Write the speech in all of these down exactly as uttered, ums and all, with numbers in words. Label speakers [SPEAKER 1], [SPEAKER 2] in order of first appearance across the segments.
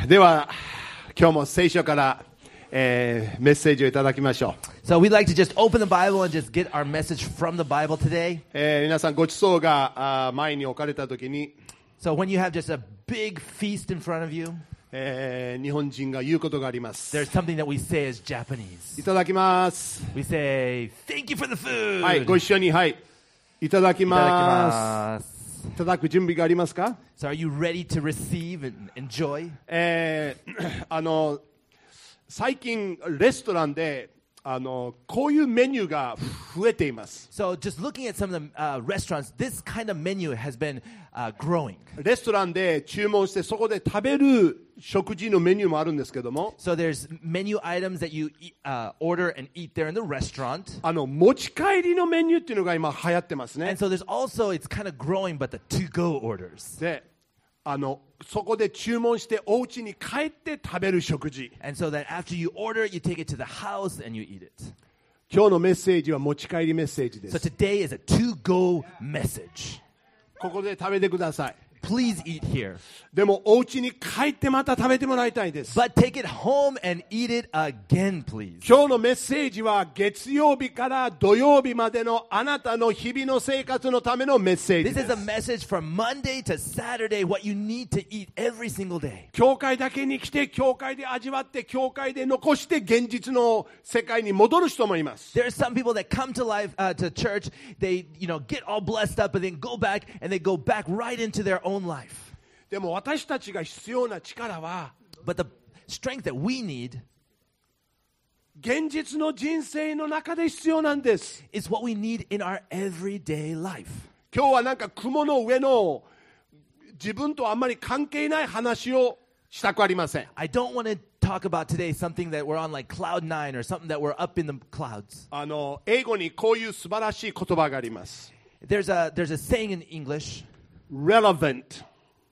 [SPEAKER 1] では今日も聖書から、えー、メッセージをいただきましょう。
[SPEAKER 2] So we'd like to just open the Bible and just get our message from the Bible today.
[SPEAKER 1] えー、皆さんごちそうがあ前に置かれたときに、
[SPEAKER 2] So when you have just a big feast in front of you,
[SPEAKER 1] えー、日本人が言うことがあります。
[SPEAKER 2] there's something that we say as Japanese.
[SPEAKER 1] いただきます。
[SPEAKER 2] We say, thank you for the food.
[SPEAKER 1] はい、ご一緒に、はい、いただきます。いただく準備がありますか？
[SPEAKER 2] So are you ready to receive and enjoy?
[SPEAKER 1] えー、あの最近レストランであのこういうメニューが増えています。
[SPEAKER 2] So just looking at some of the uh, restaurants, this kind of menu has been uh, growing.
[SPEAKER 1] レストランで注文してそこで食べる食事のメニューもあるんですけども、
[SPEAKER 2] So there's menu items that you eat, uh, order and eat there in the restaurant.
[SPEAKER 1] あの持ち帰りのメニューっていうのが今流行ってますね。
[SPEAKER 2] And so there's also, it's kind of growing, but the to-go orders.
[SPEAKER 1] で、あのそこで注文してお家に帰って食べる食事。
[SPEAKER 2] And so that after you order it, you take it to the house and you eat it.
[SPEAKER 1] 今日のメッセージは持ち帰りメッセージで
[SPEAKER 2] So
[SPEAKER 1] す。
[SPEAKER 2] today is a to-go message.
[SPEAKER 1] ここで食べてください。
[SPEAKER 2] Please eat here.
[SPEAKER 1] でもお家に帰ってまた食べてもらいたいです。
[SPEAKER 2] But take it home and eat it again, please.
[SPEAKER 1] 今日のメッセージは月曜日から土曜日までのあなたの日々の生活のためのメッセージ
[SPEAKER 2] This
[SPEAKER 1] で
[SPEAKER 2] is a
[SPEAKER 1] す。
[SPEAKER 2] message from Monday to Saturday, what you need to eat every single day.
[SPEAKER 1] 教会だけに来て教会で味わって教会で残して現実の世界に戻る人もいます。
[SPEAKER 2] There are some people that come to life, uh, to church, they, you know, get all blessed up, but then go back and they go back right into their own life.
[SPEAKER 1] でも私たちが必要な力は
[SPEAKER 2] But the strength that we need
[SPEAKER 1] 現実の人生の中で必要なんです。
[SPEAKER 2] is what we need in our everyday life.
[SPEAKER 1] 今日はなんか雲の上の自分とあんまり関係ない話をしたくありません。
[SPEAKER 2] I don't want to talk about today something that we're on like cloud nine or something that we're up in the clouds.
[SPEAKER 1] あの英語にこういう素晴らしい言葉があります。
[SPEAKER 2] There's a, there's a saying in English,
[SPEAKER 1] relevant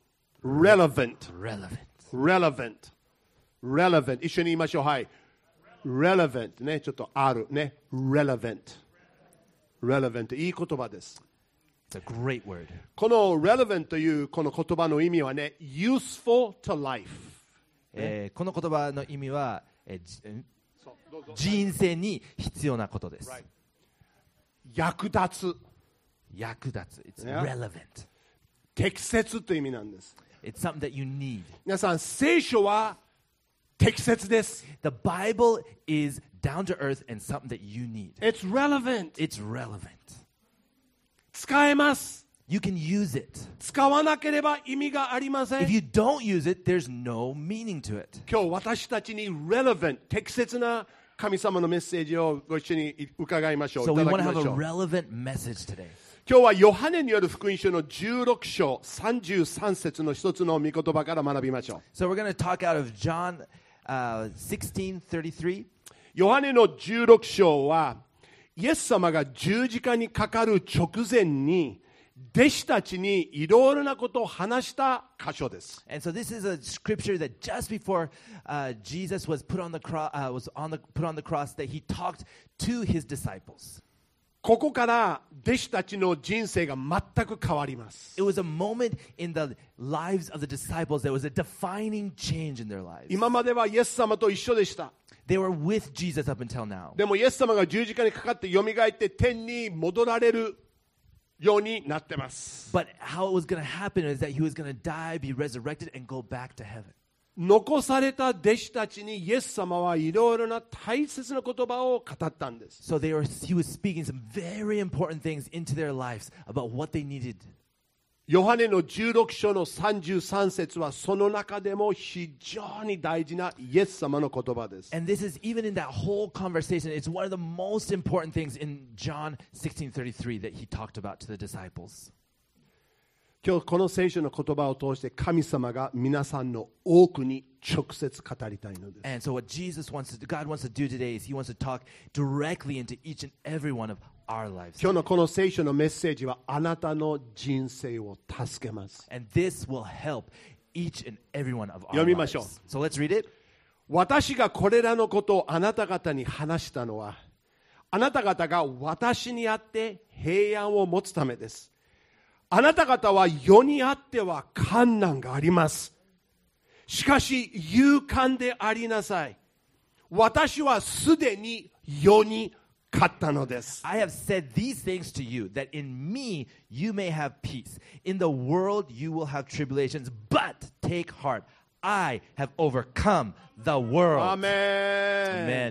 [SPEAKER 1] relevant
[SPEAKER 2] relevant.
[SPEAKER 1] relevant relevant 一緒に言いましょう。はい relevant ね、ちょっとあるね relevant relevant いい言葉です。
[SPEAKER 2] It's a great word.
[SPEAKER 1] この relevant というこの言葉の意味はね useful to life、
[SPEAKER 2] えーこの言葉の意味は、えーじ
[SPEAKER 1] そうどうぞ
[SPEAKER 2] 人生に必要なことです。
[SPEAKER 1] Right 役立つ
[SPEAKER 2] 役立つ。It's
[SPEAKER 1] Yeah.
[SPEAKER 2] relevant.
[SPEAKER 1] 適切という意味なんです。
[SPEAKER 2] It's something that you need.
[SPEAKER 1] 皆さん聖書は適切です。
[SPEAKER 2] The Bible is down to earth and something that you need.
[SPEAKER 1] It's relevant
[SPEAKER 2] It's relevant.
[SPEAKER 1] 使えます。
[SPEAKER 2] You can use it.
[SPEAKER 1] 使わなければ意味がありませ
[SPEAKER 2] If
[SPEAKER 1] ん。
[SPEAKER 2] you don't use it, there's no meaning to it.
[SPEAKER 1] 今日私たちに relevant 適切な神様のメッセージをご一緒に伺いましょう。
[SPEAKER 2] So
[SPEAKER 1] い
[SPEAKER 2] we
[SPEAKER 1] た
[SPEAKER 2] want
[SPEAKER 1] だ
[SPEAKER 2] to
[SPEAKER 1] き
[SPEAKER 2] have
[SPEAKER 1] ま
[SPEAKER 2] a
[SPEAKER 1] しょう。
[SPEAKER 2] relevant message today.
[SPEAKER 1] 今日はヨハネによる福音書のじゅうろく章さんじゅうさん節の一つの御言葉から学びましょう。
[SPEAKER 2] So we're going to talk out of John uh, sixteen thirty-three.
[SPEAKER 1] ヨハネのじゅうろく章はイエス様が十字架にかかる直前に弟子たちにいろいろなことを話した箇所です。
[SPEAKER 2] And so this is a scripture that just before uh, Jesus was put on the cross, uh, was on the put on the cross, that he talked to his disciples.
[SPEAKER 1] ここから弟子たちの人生が全く変わります。
[SPEAKER 2] It was a moment in the lives of the disciples that was a defining change in their lives.
[SPEAKER 1] 今まではイエス様と一緒でした。
[SPEAKER 2] They were with Jesus up until now.
[SPEAKER 1] でもイエス様が十字架にかかってよみがえって天に戻られるようになってます。
[SPEAKER 2] But how it was going to happen is that he was going to die, be resurrected, and go back to heaven.
[SPEAKER 1] 残された弟子たちにイエス様はいろいろな大切な言葉を語ったんです。
[SPEAKER 2] So they were, he was speaking some very important things into their lives about what they needed.
[SPEAKER 1] ヨハネのじゅうろく章のさんじゅうさん節はその中でも非常に大事なイエス様の言葉です。
[SPEAKER 2] And this is, even in that whole conversation, it's one of the most important things in John sixteen thirty-three that he talked about to the disciples.
[SPEAKER 1] 今日この聖書の言葉を通して神様が皆さんの多くに直接語りたいのです。
[SPEAKER 2] And so what Jesus wants to do, God wants to do today is he wants to talk directly into each and every one of our lives.
[SPEAKER 1] 今日のこの聖書のメッセージはあなたの人生を助けます。
[SPEAKER 2] And this will help each and every one of our
[SPEAKER 1] 読みましょう。
[SPEAKER 2] lives. So let's read it.
[SPEAKER 1] 私がこれらのことをあなた方に話したのは、あなた方が私にあって平安を持つためです。あなた方は世にあっては困難があります。 しかし勇敢でありなさい。私はすでに世に勝ったのです。
[SPEAKER 2] I have said these things to you, that in me you may have peace. In the world you will have tribulations, but take heart. I have overcome the world.
[SPEAKER 1] アーメン。
[SPEAKER 2] Amen.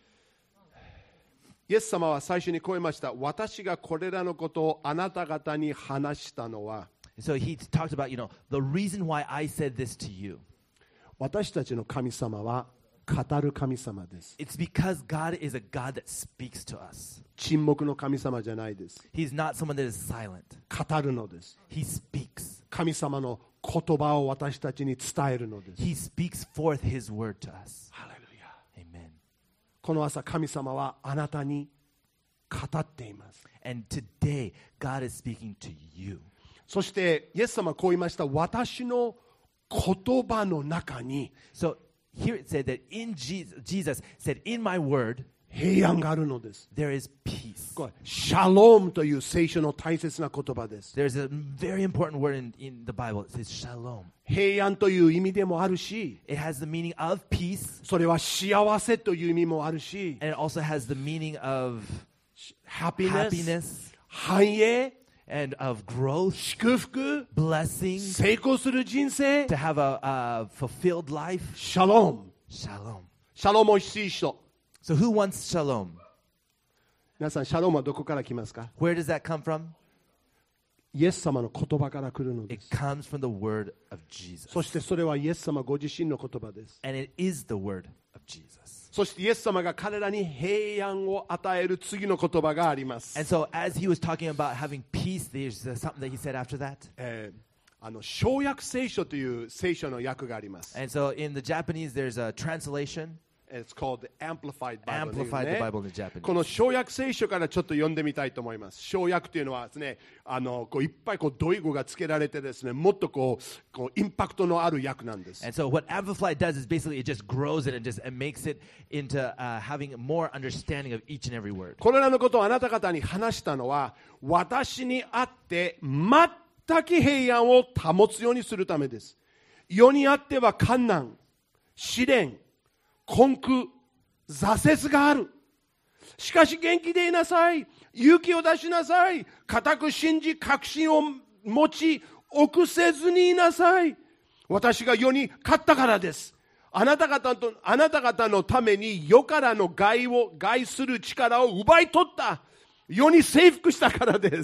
[SPEAKER 1] イエス様は最初にこう言いました。私がこれらのことをあなた方に話したのは、
[SPEAKER 2] So he talked about, you know, the reason why I said this to you.
[SPEAKER 1] 私たちの神様は語る神様です。
[SPEAKER 2] It's because God is a God that speaks to us.
[SPEAKER 1] 沈黙の神様じゃないです。
[SPEAKER 2] He's not someone that is silent.
[SPEAKER 1] 語るのです。
[SPEAKER 2] He speaks.
[SPEAKER 1] 神様の言葉を私たちに伝えるのです。
[SPEAKER 2] He speaks forth his word to us.
[SPEAKER 1] ハレルヤ。
[SPEAKER 2] Amen.
[SPEAKER 1] この朝神様はあなたに語っています。
[SPEAKER 2] And today, God is speaking to you.
[SPEAKER 1] そしてイエス様はこう言いました。私の言葉の中に
[SPEAKER 2] So here it said that in Jesus, Jesus said, in my word,
[SPEAKER 1] 平安があるのです。
[SPEAKER 2] there is peace.
[SPEAKER 1] これシャロームという聖書の大切な言葉です。
[SPEAKER 2] There's a very important word in, in the Bible. It says shalom.
[SPEAKER 1] 平安という意味でもあるし、
[SPEAKER 2] It has the meaning of peace,
[SPEAKER 1] それは幸せという意味もあるし、
[SPEAKER 2] and it also has the meaning of
[SPEAKER 1] happiness、
[SPEAKER 2] happiness
[SPEAKER 1] 繁栄、
[SPEAKER 2] and of growth,
[SPEAKER 1] 祝福、
[SPEAKER 2] blessing,
[SPEAKER 1] 成功する人生、
[SPEAKER 2] to have a, a fulfilled life.
[SPEAKER 1] シャローム。
[SPEAKER 2] Shalom.
[SPEAKER 1] シャロームを欲しい人。
[SPEAKER 2] So who wants shalom?
[SPEAKER 1] 皆さん、シャロームはどこから来ますか？
[SPEAKER 2] Where does that come from?
[SPEAKER 1] イエス様の言葉から来るので
[SPEAKER 2] It
[SPEAKER 1] す。
[SPEAKER 2] comes from the word of Jesus.
[SPEAKER 1] そしてそれはイエス様ご自身の言葉です。
[SPEAKER 2] And it is the word of Jesus.
[SPEAKER 1] そしてイエス様が彼らに平安を与える次の言葉があります。
[SPEAKER 2] And so as he was talking about having peace, there's uh, something that he said after that.
[SPEAKER 1] えーあの小訳聖書という聖書の訳があります。
[SPEAKER 2] And so in the Japanese, there's a translation.
[SPEAKER 1] It's called the Amplified Bible、
[SPEAKER 2] Amplified
[SPEAKER 1] ね、
[SPEAKER 2] the Bible in Japanese.
[SPEAKER 1] この小訳聖書からちょっと読んでみたいと思います。小訳というのはですね、あのこういっぱいこうドイ語がつけられてですね、もっとこうこうインパクトのある訳なんです。
[SPEAKER 2] And so what Amplified does is basically it just grows it and just and makes it into uh, having more understanding of each and every word.
[SPEAKER 1] これらのことをあなた方に話したのは、私にあって全く平安を保つようにするためです。世にあっては困難、試練、困苦、挫折がある。しかし元気でいなさい。勇気を出しなさい。固く信じ、確信を持ち、臆せずにいなさい。私が世に勝ったからです。あなた方と、あなた方のために世からの害を、害する力を奪い取った。世に征服したからです。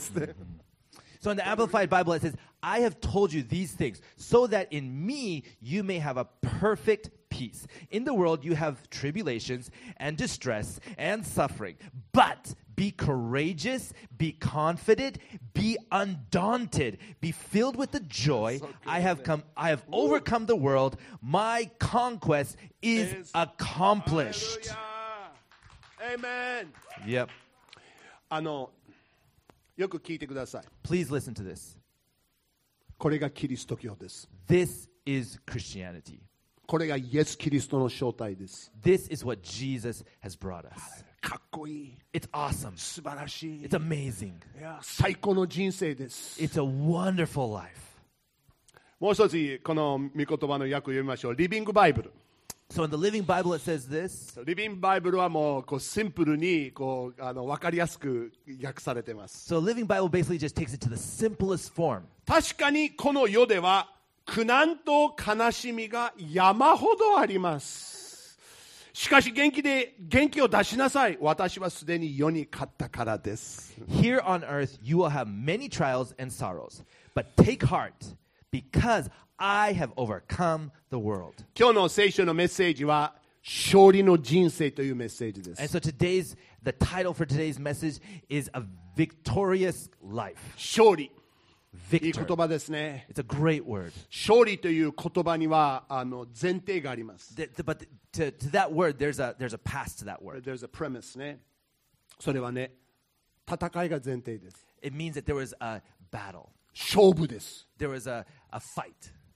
[SPEAKER 2] So in the Amplified Bible, it says, I have told you these things so that in me you may have a perfect peace. In the world you have tribulations and distress and suffering. But be courageous, be confident, be undaunted, be filled with the joy.
[SPEAKER 1] So good,
[SPEAKER 2] I have
[SPEAKER 1] man.
[SPEAKER 2] come, I have overcome the world. My conquest is
[SPEAKER 1] Is
[SPEAKER 2] accomplished.
[SPEAKER 1] Amen.
[SPEAKER 2] Yep.
[SPEAKER 1] あの、よく聞いてください。
[SPEAKER 2] Please listen to this.
[SPEAKER 1] これがキリスト教です。
[SPEAKER 2] This is Christianity.
[SPEAKER 1] これがイエス・キリストの正体です
[SPEAKER 2] This is what Jesus has brought us.
[SPEAKER 1] かっこいい
[SPEAKER 2] It's awesome.
[SPEAKER 1] 素晴らしい
[SPEAKER 2] It's amazing.
[SPEAKER 1] いや最高の人生です
[SPEAKER 2] It's a wonderful life.
[SPEAKER 1] もう一つこの御言葉の訳を読みましょう。リビングバイブル
[SPEAKER 2] So in the Living Bible it says this.
[SPEAKER 1] リビングバイブルはもうこうシンプルにこうあの分かりやすく訳されています
[SPEAKER 2] So Living Bible basically just takes it to the simplest form.
[SPEAKER 1] 確かにこの世では苦難と悲しみが山ほどありますしかし元気で元気を出しなさい私はすでに世に勝ったからです
[SPEAKER 2] Here on earth you will have many trials and sorrows, but take heart because I have overcome the world.
[SPEAKER 1] 今日の聖書のメッセージは勝利の人生というメッセージです
[SPEAKER 2] And so today's the title for today's message is a victorious life. 勝利いい
[SPEAKER 1] Victor 言
[SPEAKER 2] Victor.
[SPEAKER 1] 葉ですね
[SPEAKER 2] It's a great word.
[SPEAKER 1] 勝利という言葉にはあの前提があります
[SPEAKER 2] Th- th- But to, to that word, there's a there's a past to that word.
[SPEAKER 1] There's a premise ねそれはね戦いが前提です
[SPEAKER 2] It means that there was a battle.
[SPEAKER 1] 勝負です
[SPEAKER 2] There was a, a fight.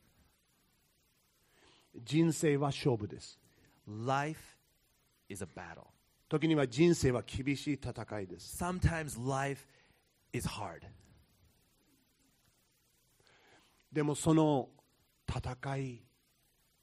[SPEAKER 1] 人生は勝負です
[SPEAKER 2] Life is a battle.
[SPEAKER 1] 時には人生は厳しい戦いです
[SPEAKER 2] Sometimes life is hard.
[SPEAKER 1] でもその戦い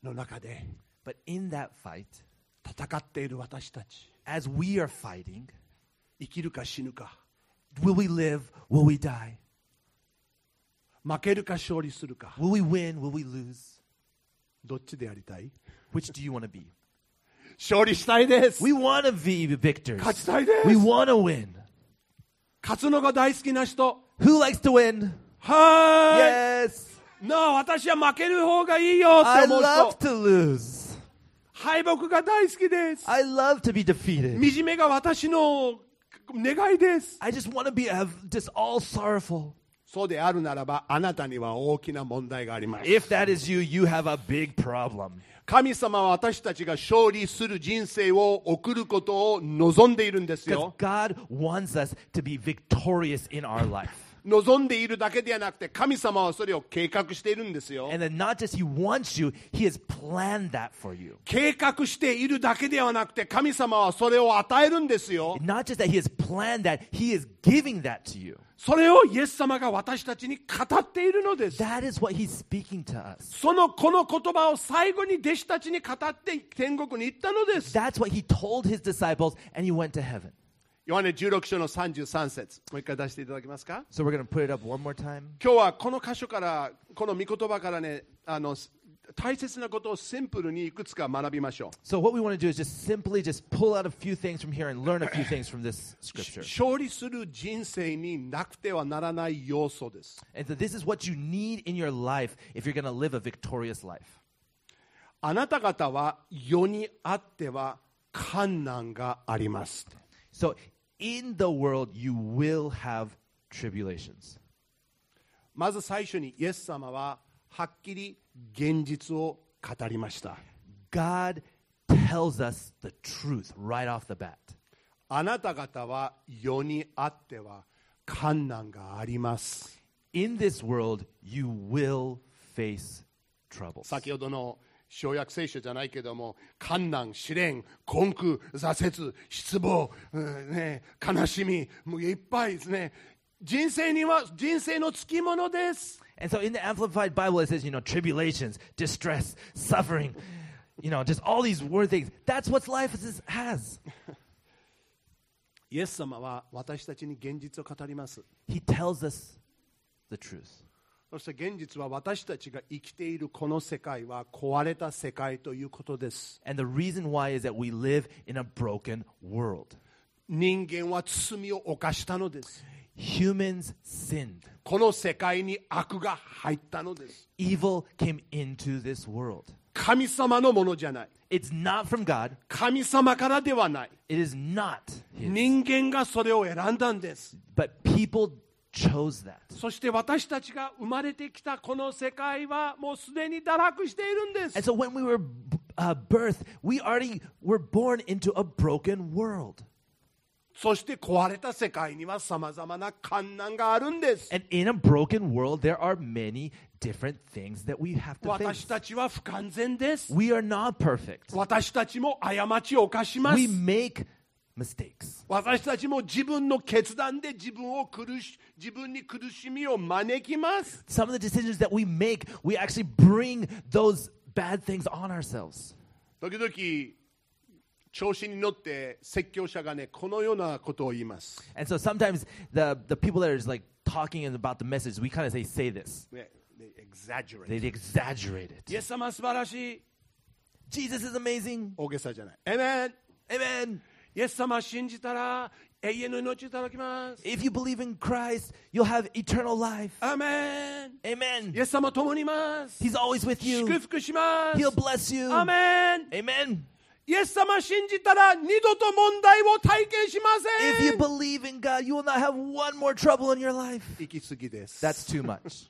[SPEAKER 1] の中で
[SPEAKER 2] But in that fight,
[SPEAKER 1] 戦っている私たち、
[SPEAKER 2] as we are fighting,
[SPEAKER 1] 生きるか死ぬか、
[SPEAKER 2] will we live? Will we die?
[SPEAKER 1] 負けるか勝利するか、
[SPEAKER 2] Will we win? Will we lose?
[SPEAKER 1] どっちでやりたい？
[SPEAKER 2] Which do you want to be?
[SPEAKER 1] 勝利したいです。
[SPEAKER 2] We want to be victors.
[SPEAKER 1] 勝ちたいです。
[SPEAKER 2] We want to win.
[SPEAKER 1] 勝つのが大好きな人。
[SPEAKER 2] Who likes to win?
[SPEAKER 1] はーい。
[SPEAKER 2] Yes.
[SPEAKER 1] なあ、私は負ける方がいいよって
[SPEAKER 2] I
[SPEAKER 1] 思う
[SPEAKER 2] love
[SPEAKER 1] 人。
[SPEAKER 2] to lose.
[SPEAKER 1] 敗北が大好きです。
[SPEAKER 2] I love to be defeated.
[SPEAKER 1] 惨めが私の願いです。
[SPEAKER 2] I just want to be have just all sorrowful.
[SPEAKER 1] そうであるならば、あなたには大きな問題があります。
[SPEAKER 2] If that is you, you have a big problem.
[SPEAKER 1] 神様は私たちが勝利する人生を送ることを望んでいるんですよ。
[SPEAKER 2] Because God wants us to be victorious in our life.
[SPEAKER 1] 望んでいるだけではなくて、神様はそれを計画しているんですよ。
[SPEAKER 2] And then not just He wants you, He has planned that for you.
[SPEAKER 1] 計画しているだけではなくて、神様はそれを与えるんですよ。
[SPEAKER 2] Not just that He has planned that, He is giving that to you.
[SPEAKER 1] それをイエス様が私たちに語っているのです。
[SPEAKER 2] That is what He's speaking to us.
[SPEAKER 1] そのこの言葉を最後に弟子たちに語って天国に行ったのです。
[SPEAKER 2] That's what He told His disciples, and He went to heaven.
[SPEAKER 1] ヨハネじゅうろく章のさんじゅうさん節、もう一回出していただけますか。
[SPEAKER 2] So we're going to put it up one more time.
[SPEAKER 1] 今日はこの箇所から、この御言葉からね、あの大切なことをシンプルにいくつか学びましょう。
[SPEAKER 2] So what we want to do is just simply just pull out a few things from here and learn a few things from this scripture.
[SPEAKER 1] 勝利する人生になくてはならない要素です。
[SPEAKER 2] And so this is what you need in your life if you're going to live a victorious life.
[SPEAKER 1] あなた方は世にあっては困難があります。
[SPEAKER 2] So in the world you will have tribulations.
[SPEAKER 1] まず最初にイエス様ははっきり現実を語りました。
[SPEAKER 2] God tells us the truth right off the bat.
[SPEAKER 1] あなた方は世にあっては困難があります。
[SPEAKER 2] In this world you will face troubles.
[SPEAKER 1] 先ほどの小約聖書じゃないけども、困難、試練、困苦、挫折、失望、うんね、悲しみ、もういっぱいですね。人生には人生のつきものです。
[SPEAKER 2] And so in the Amplified Bible it says, you know, tribulations, distress, suffering, you know, just all these word things. That's what life is, has.
[SPEAKER 1] イエス様は私たちに現実を語ります。
[SPEAKER 2] He tells us the truth.
[SPEAKER 1] そして現実は私たちが生きているこの世界は壊れた世界ということです。
[SPEAKER 2] And the reason why is that we live in a broken world.
[SPEAKER 1] 人間は罪を犯したのです。
[SPEAKER 2] Humans sinned.
[SPEAKER 1] この世界に悪が入ったのです。
[SPEAKER 2] Evil came into this world.
[SPEAKER 1] 神様のものじゃない。
[SPEAKER 2] It's not from God.
[SPEAKER 1] 神様からではない。
[SPEAKER 2] It is not His.
[SPEAKER 1] 人間がそれを選んだんです。
[SPEAKER 2] But people chose that.
[SPEAKER 1] そして私たちが生まれてきたこの世界はもうすでに堕落しているんです。
[SPEAKER 2] And so when we were uh, birthed, we already were born into a broken world.
[SPEAKER 1] そして壊れた世界にはさまざまな困難があるんです。
[SPEAKER 2] And in a broken world, there are many different things that we have to
[SPEAKER 1] 私
[SPEAKER 2] face.
[SPEAKER 1] たちは不完全です。
[SPEAKER 2] We are not perfect.
[SPEAKER 1] 私たちも過ちを犯します。
[SPEAKER 2] We make mistakes.
[SPEAKER 1] 私たちも自分の決断で自分を苦し自分に苦しみを招きます。
[SPEAKER 2] Some of the decisions that we make, we actually bring those bad things on ourselves.
[SPEAKER 1] 時々調子に乗って説教者がねこのようなことを言います。
[SPEAKER 2] And so sometimes the, the people that are just like talking about the message, we kind of say, say this.
[SPEAKER 1] ね、they exaggerate.
[SPEAKER 2] They exaggerate
[SPEAKER 1] イエ
[SPEAKER 2] it.
[SPEAKER 1] ス様は素晴らしい。
[SPEAKER 2] Jesus is amazing.
[SPEAKER 1] 大げさじゃない。Amen。
[SPEAKER 2] Amen.
[SPEAKER 1] イエス様を信じたら永遠の命をいただきます。
[SPEAKER 2] If you believe in Christ, you'll have eternal life.
[SPEAKER 1] アーメン。
[SPEAKER 2] Amen.
[SPEAKER 1] イエス様と共にいます。
[SPEAKER 2] He's always with you.
[SPEAKER 1] 祝福します。
[SPEAKER 2] He'll bless you.
[SPEAKER 1] アーメン。
[SPEAKER 2] Amen.
[SPEAKER 1] イエス様を信じたら二度と問題を体験しま
[SPEAKER 2] If
[SPEAKER 1] せ
[SPEAKER 2] you
[SPEAKER 1] ん。
[SPEAKER 2] believe in God, you will not have one more trouble in your life.
[SPEAKER 1] 行き過ぎです。
[SPEAKER 2] That's too much.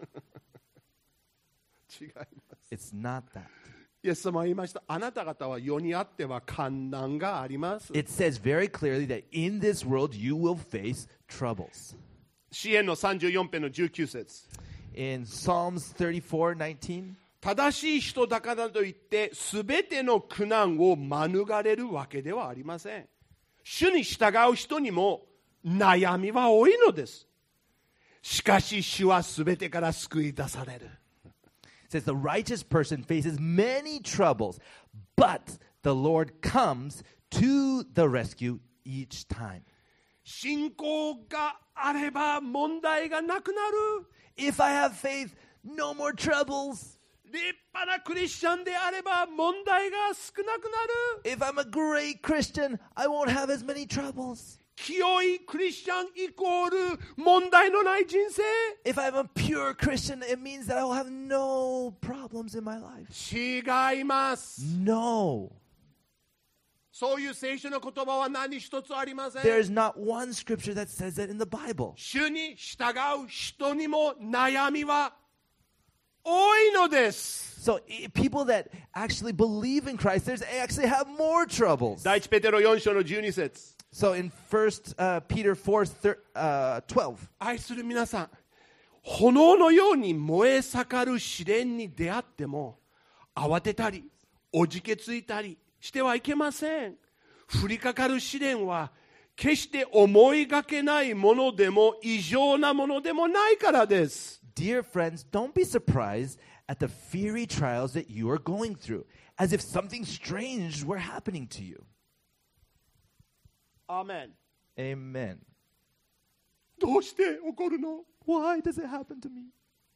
[SPEAKER 1] 違います。
[SPEAKER 2] It's not that.
[SPEAKER 1] イエス様は言いました。あなた方は世にあっては困難があります。
[SPEAKER 2] It says very clearly that in this world you will face troubles.
[SPEAKER 1] 詩篇のさんじゅうよん編のじゅうきゅう節。
[SPEAKER 2] In Psalms thirty-four nineteen,
[SPEAKER 1] 正しい人だからといってすべての苦難を免れるわけではありません。主に従う人にも悩みは多いのです。しかし主はすべてから救い出される。
[SPEAKER 2] It says the righteous person faces many troubles, but the Lord comes to the rescue each time.
[SPEAKER 1] 信仰があれば問題がなくなる。
[SPEAKER 2] If I have faith, no more troubles.
[SPEAKER 1] 立派なクリスチャンであれば問題が少なくなる。
[SPEAKER 2] If I'm a great Christian, I won't have as many troubles.
[SPEAKER 1] 清いクリスチャンイコール問題のない人生。
[SPEAKER 2] If I'm a pure Christian, it means that I will have no problems in my life.
[SPEAKER 1] 違います。
[SPEAKER 2] No.
[SPEAKER 1] そういう聖書の言葉は何一つありません。
[SPEAKER 2] There's not one scripture that says that in the Bible.
[SPEAKER 1] 主に従う人にも悩みは多いのです。
[SPEAKER 2] So i- people that actually believe in Christ, there's actually have more troubles.
[SPEAKER 1] 第一ペテロよん章のじゅうに節。
[SPEAKER 2] So in First uh, Peter four thir- uh, twelve,
[SPEAKER 1] 愛する皆さん、炎のように燃え盛る試練に出会っても慌てたりおじけついたりしてはいけません。降りかかる試練は決して思いがけないものでも異常なものでもないからです。
[SPEAKER 2] dear friends, don't be surprised at the fiery trials that you are going through, as if something strange were happening to you.
[SPEAKER 1] アーメン。
[SPEAKER 2] Amen.
[SPEAKER 1] どうして起こるの？
[SPEAKER 2] Why does it happen to me?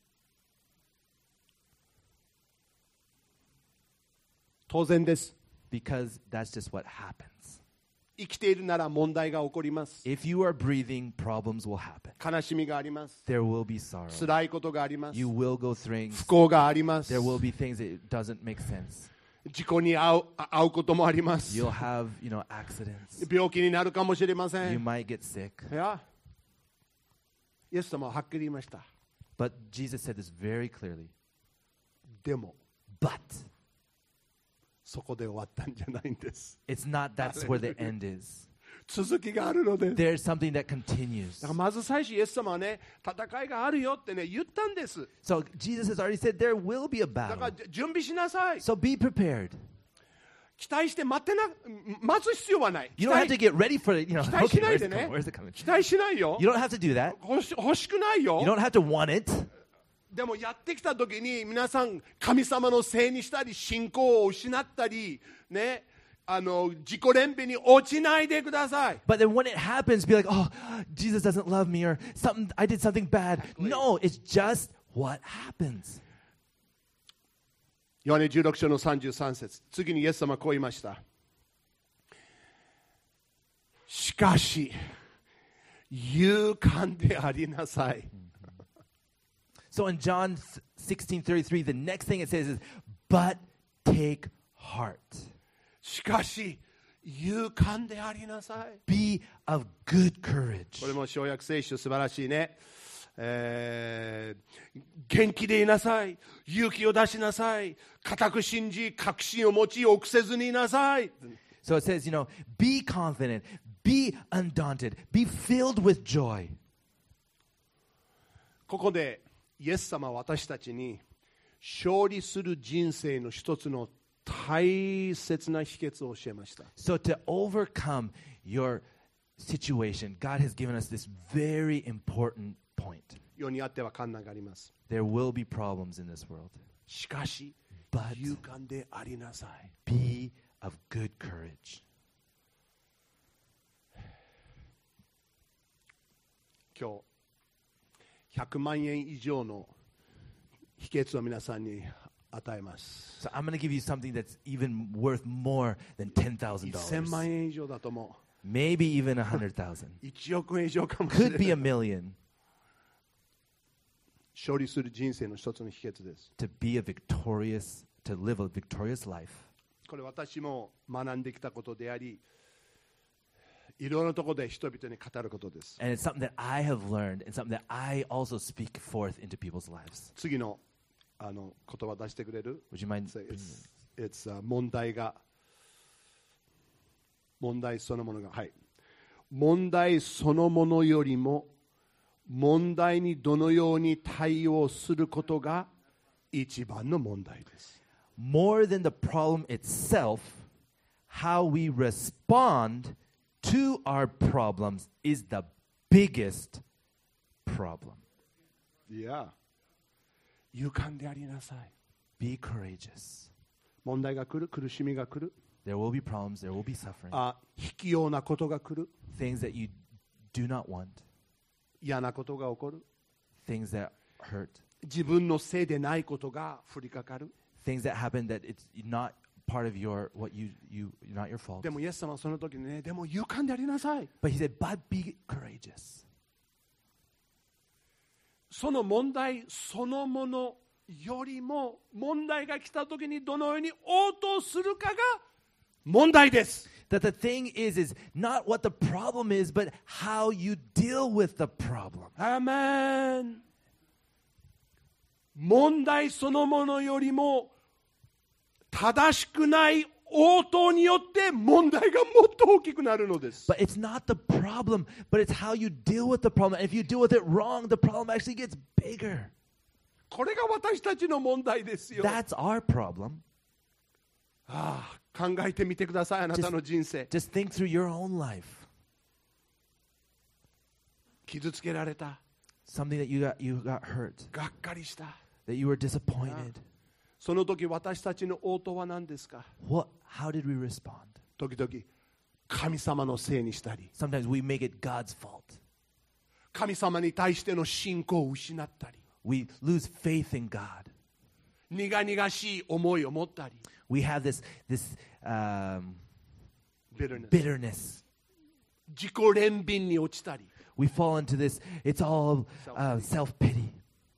[SPEAKER 1] 当然です。
[SPEAKER 2] Because that's just what happens.
[SPEAKER 1] 生きているなら問題が起こります。
[SPEAKER 2] If you are breathing, problems will happen.
[SPEAKER 1] 悲しみがあります。
[SPEAKER 2] There will be sorrow.
[SPEAKER 1] 辛いことがあります。
[SPEAKER 2] You will go through
[SPEAKER 1] 不
[SPEAKER 2] things.
[SPEAKER 1] 幸があります。
[SPEAKER 2] There will be things that doesn't make sense.
[SPEAKER 1] 事故に遭う、遭うこともあります。
[SPEAKER 2] You'll have, you know, accidents.
[SPEAKER 1] 病気になるかもしれませ
[SPEAKER 2] You
[SPEAKER 1] ん。
[SPEAKER 2] might get sick.
[SPEAKER 1] いや、イエス様ははっきり言いました。
[SPEAKER 2] But Jesus said this very clearly.
[SPEAKER 1] でも、
[SPEAKER 2] But
[SPEAKER 1] そこで終わったんじゃないんです。
[SPEAKER 2] it's not that's where the end is.
[SPEAKER 1] 続きがあるのです。
[SPEAKER 2] There's something that continues.
[SPEAKER 1] だからまず最初イエス様はね、戦いがあるよってね、言ったんです。
[SPEAKER 2] So Jesus has already said there will be a
[SPEAKER 1] だから
[SPEAKER 2] battle.
[SPEAKER 1] 準備しなさい。
[SPEAKER 2] So be prepared.
[SPEAKER 1] 期待して待ってな、待つ必要はない。期
[SPEAKER 2] You don't have to
[SPEAKER 1] 待
[SPEAKER 2] get ready for it. You know,
[SPEAKER 1] 期待し
[SPEAKER 2] okay,
[SPEAKER 1] ない
[SPEAKER 2] where's
[SPEAKER 1] で
[SPEAKER 2] it
[SPEAKER 1] ね
[SPEAKER 2] coming? Where's it coming?
[SPEAKER 1] 期待しないよ。
[SPEAKER 2] You don't have to do that.
[SPEAKER 1] 欲し欲しくないよ。
[SPEAKER 2] You don't have to want it.
[SPEAKER 1] でもやってきた時に皆さん神様のせいにしたり信仰を失ったりね、あの自己憐憫に落ちないでください。
[SPEAKER 2] But then when it happens, be like, oh, Jesus doesn't love me or something. I did something bad. No, it's just what happens.
[SPEAKER 1] ヨハネじゅうろく章のさんじゅうさん節。次にイエス様はこう言いました。しかし勇敢でありなさい。
[SPEAKER 2] So in John sixteen thirty-three, the next thing it says is, but take heart.
[SPEAKER 1] しかし勇敢でありなさい。
[SPEAKER 2] Be of good courage.
[SPEAKER 1] これも小約聖書素晴らしいね。えー元気でいなさい。勇気を出しなさい。固く信じ、確信を持ち、臆せずにいなさい。
[SPEAKER 2] So it says, you know, be confident, be undaunted, be filled with joy.
[SPEAKER 1] ここでイエス様は私たちに勝利する人生の一つの大切な秘訣を教えました。
[SPEAKER 2] So to overcome your situation, God has given us this very important point.
[SPEAKER 1] 世にあっては困難があります。
[SPEAKER 2] There will be problems in this world.
[SPEAKER 1] しかし
[SPEAKER 2] But
[SPEAKER 1] 勇敢でありなさい。
[SPEAKER 2] be of good courage.
[SPEAKER 1] 今日ひゃくまん円以上の秘訣を皆さんに与えます。
[SPEAKER 2] So I'm going to give you something that's even worth more than ten thousand
[SPEAKER 1] せんまん
[SPEAKER 2] dollars.
[SPEAKER 1] 円以上だと思
[SPEAKER 2] Maybe even one hundred thousand.
[SPEAKER 1] う。いちおく円以上かもしれ
[SPEAKER 2] Could be
[SPEAKER 1] な
[SPEAKER 2] a
[SPEAKER 1] い。
[SPEAKER 2] million.
[SPEAKER 1] 勝利する人生の一つの秘訣です。
[SPEAKER 2] To be a victorious, to live a victorious life.
[SPEAKER 1] これ私も学んできたことであり、いろんなところで人々に語ることです。
[SPEAKER 2] And it's something that I have learned and something that I also speak forth into people's lives.
[SPEAKER 1] 次のあの言葉出してくれる？
[SPEAKER 2] Would you mind?
[SPEAKER 1] It's, it's, it's、uh, 問題が問題そのものがはい問題そのものよりも問題にどのように対応することが一番の問題です。
[SPEAKER 2] More than the problem itself, how we respond to our problems is the biggest problem.
[SPEAKER 1] いや、勇敢でありなさい。
[SPEAKER 2] Be courageous.
[SPEAKER 1] 問題が来る、苦しみが来る、
[SPEAKER 2] There will be problems. There will be suffering.
[SPEAKER 1] あ卑怯なことが来る、
[SPEAKER 2] Things that you do not want.
[SPEAKER 1] 嫌なことが起こる、
[SPEAKER 2] Things that hurt.
[SPEAKER 1] 自分のせいでないことが降りかかる。
[SPEAKER 2] Things that happen that it's not part of your, what you, you, not your fault.
[SPEAKER 1] でもイエス様はその時にね、でも勇敢でありなさい。
[SPEAKER 2] But he said, but be courageous.
[SPEAKER 1] その問題そのものよりも問題が来た時にどのように応答するかが問題です。
[SPEAKER 2] That the thing is, is not what the problem is, but how you deal with the problem.
[SPEAKER 1] アーメン。問題そのものよりも正しくない応答によって問題がもっと大きくなるのです。
[SPEAKER 2] But it's not the problem, but it's how you deal with the problem. And if you deal with it wrong, the problem actually gets bigger.
[SPEAKER 1] これが私たちの問題ですよ。
[SPEAKER 2] That's our problem.
[SPEAKER 1] ああ、考えてみてください、あなたの人生。
[SPEAKER 2] Just think through your own life.
[SPEAKER 1] 傷つけられた。
[SPEAKER 2] Something that you got, you got hurt,
[SPEAKER 1] がっかりした。
[SPEAKER 2] that you were disappointed.
[SPEAKER 1] その時私たちの応答は何ですか？
[SPEAKER 2] What? How did we respond?
[SPEAKER 1] 時々神様のせいにしたり、
[SPEAKER 2] Sometimes we make it God's fault.
[SPEAKER 1] 神様に対しての信仰を失ったり、
[SPEAKER 2] We lose faith in God.
[SPEAKER 1] 苦々しい思いを持ったり、
[SPEAKER 2] We have this, this um,
[SPEAKER 1] bitterness
[SPEAKER 2] bitterness.
[SPEAKER 1] 自己憐憫に落ちたり、
[SPEAKER 2] We fall into this, it's all uh, self-pity.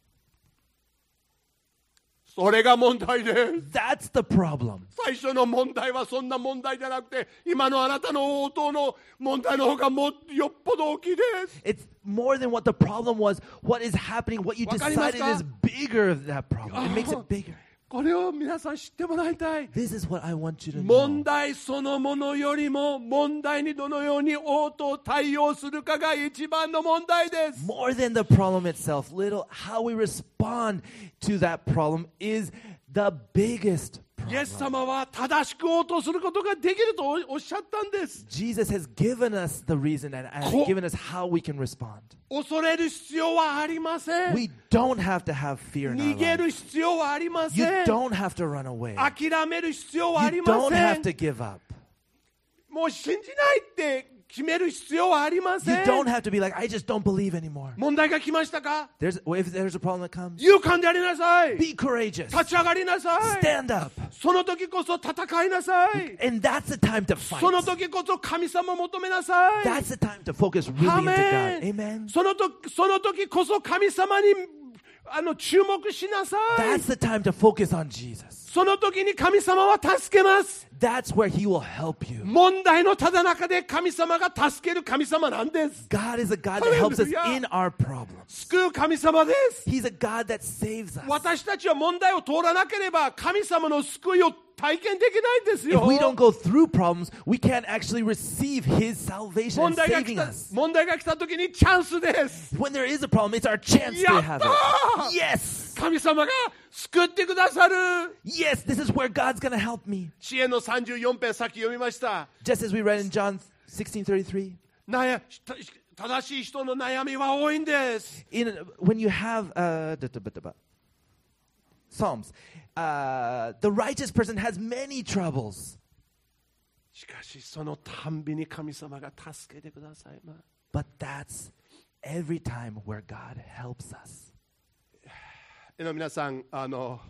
[SPEAKER 1] それが問題です。
[SPEAKER 2] That's the problem.
[SPEAKER 1] 最初の問題はそんな問題じゃなくて、今のあなたの応答の問題の方がもっとよっぽど大きいです。
[SPEAKER 2] It's more than what the problem was. What is happening, what you
[SPEAKER 1] わかりますか？
[SPEAKER 2] decided is bigger than that problem. It makes it bigger.
[SPEAKER 1] これを皆さん知ってもらいたい。
[SPEAKER 2] This is what I want you to
[SPEAKER 1] 問
[SPEAKER 2] know.
[SPEAKER 1] 題そのものよりも問題にどのように応答対応するかが一番の問題です。
[SPEAKER 2] More than the problem itself, little how we respond to that problem is the biggest
[SPEAKER 1] イエス
[SPEAKER 2] problem.
[SPEAKER 1] 様は正しく応答することができるとおっしゃったんです。
[SPEAKER 2] Jesus has given us the reason and has
[SPEAKER 1] こ
[SPEAKER 2] given us how we can respond.
[SPEAKER 1] 恐れる必要はありません。
[SPEAKER 2] We don't have to have fear in
[SPEAKER 1] 逃
[SPEAKER 2] our
[SPEAKER 1] げ
[SPEAKER 2] life.
[SPEAKER 1] る必要はありま
[SPEAKER 2] You
[SPEAKER 1] せん。
[SPEAKER 2] don't have to run away.
[SPEAKER 1] 諦める必要はあり
[SPEAKER 2] You
[SPEAKER 1] ま
[SPEAKER 2] don't
[SPEAKER 1] せ
[SPEAKER 2] have
[SPEAKER 1] ん。
[SPEAKER 2] to give up.
[SPEAKER 1] もう信じないって決める必要はありま
[SPEAKER 2] You
[SPEAKER 1] せん。
[SPEAKER 2] don't have to be like, I just don't believe anymore.
[SPEAKER 1] 問題が来ましたか？
[SPEAKER 2] There's, if there's a problem that comes,
[SPEAKER 1] 勇敢でありなさい。
[SPEAKER 2] be courageous.
[SPEAKER 1] 立ち上がりなさい。
[SPEAKER 2] Stand up.
[SPEAKER 1] その時こそ戦いなさい。
[SPEAKER 2] And that's the time to fight.
[SPEAKER 1] その時こそ神様を求めなさい。
[SPEAKER 2] That's the time to focus really
[SPEAKER 1] ア
[SPEAKER 2] into
[SPEAKER 1] メ
[SPEAKER 2] God.
[SPEAKER 1] ン。
[SPEAKER 2] Amen.
[SPEAKER 1] その時、その時こそ神様にあの注目しなさい。
[SPEAKER 2] That's the time to focus on Jesus.
[SPEAKER 1] その時に神様は助けます。
[SPEAKER 2] That's where He will help you.
[SPEAKER 1] 問題のただ中で神様が助ける神様なんです。
[SPEAKER 2] God is a God that helps us
[SPEAKER 1] Hallelujah.
[SPEAKER 2] in our problems.
[SPEAKER 1] 救う神様です。
[SPEAKER 2] He's a God that saves us.
[SPEAKER 1] 私たちは問題を通らなければ神様の救いを体験できないんですよ。
[SPEAKER 2] If we don't go through problems, we can't actually receive His salvation
[SPEAKER 1] 問
[SPEAKER 2] and
[SPEAKER 1] 題が来
[SPEAKER 2] saving
[SPEAKER 1] た
[SPEAKER 2] us.
[SPEAKER 1] 問題が来た時にチャンスです。
[SPEAKER 2] When there is a problem, it's our chance to
[SPEAKER 1] やっ
[SPEAKER 2] have
[SPEAKER 1] た
[SPEAKER 2] it.
[SPEAKER 1] ー
[SPEAKER 2] Yes!
[SPEAKER 1] 神様が救ってくださる。
[SPEAKER 2] Yes, this is where God's going to help me.
[SPEAKER 1] 知恵のさんじゅうよんページさっき読みました。
[SPEAKER 2] Just as we read in John sixteen thirty-three.
[SPEAKER 1] 悩た正しい人の悩みは多いんです。
[SPEAKER 2] In, when you have uh, da- da- da- da- da- Psalms, uh, the righteous person has many troubles,
[SPEAKER 1] しかしそのたんびに神様が助けてくださいます。
[SPEAKER 2] but that's every time where God helps us.
[SPEAKER 1] えの皆さん、あの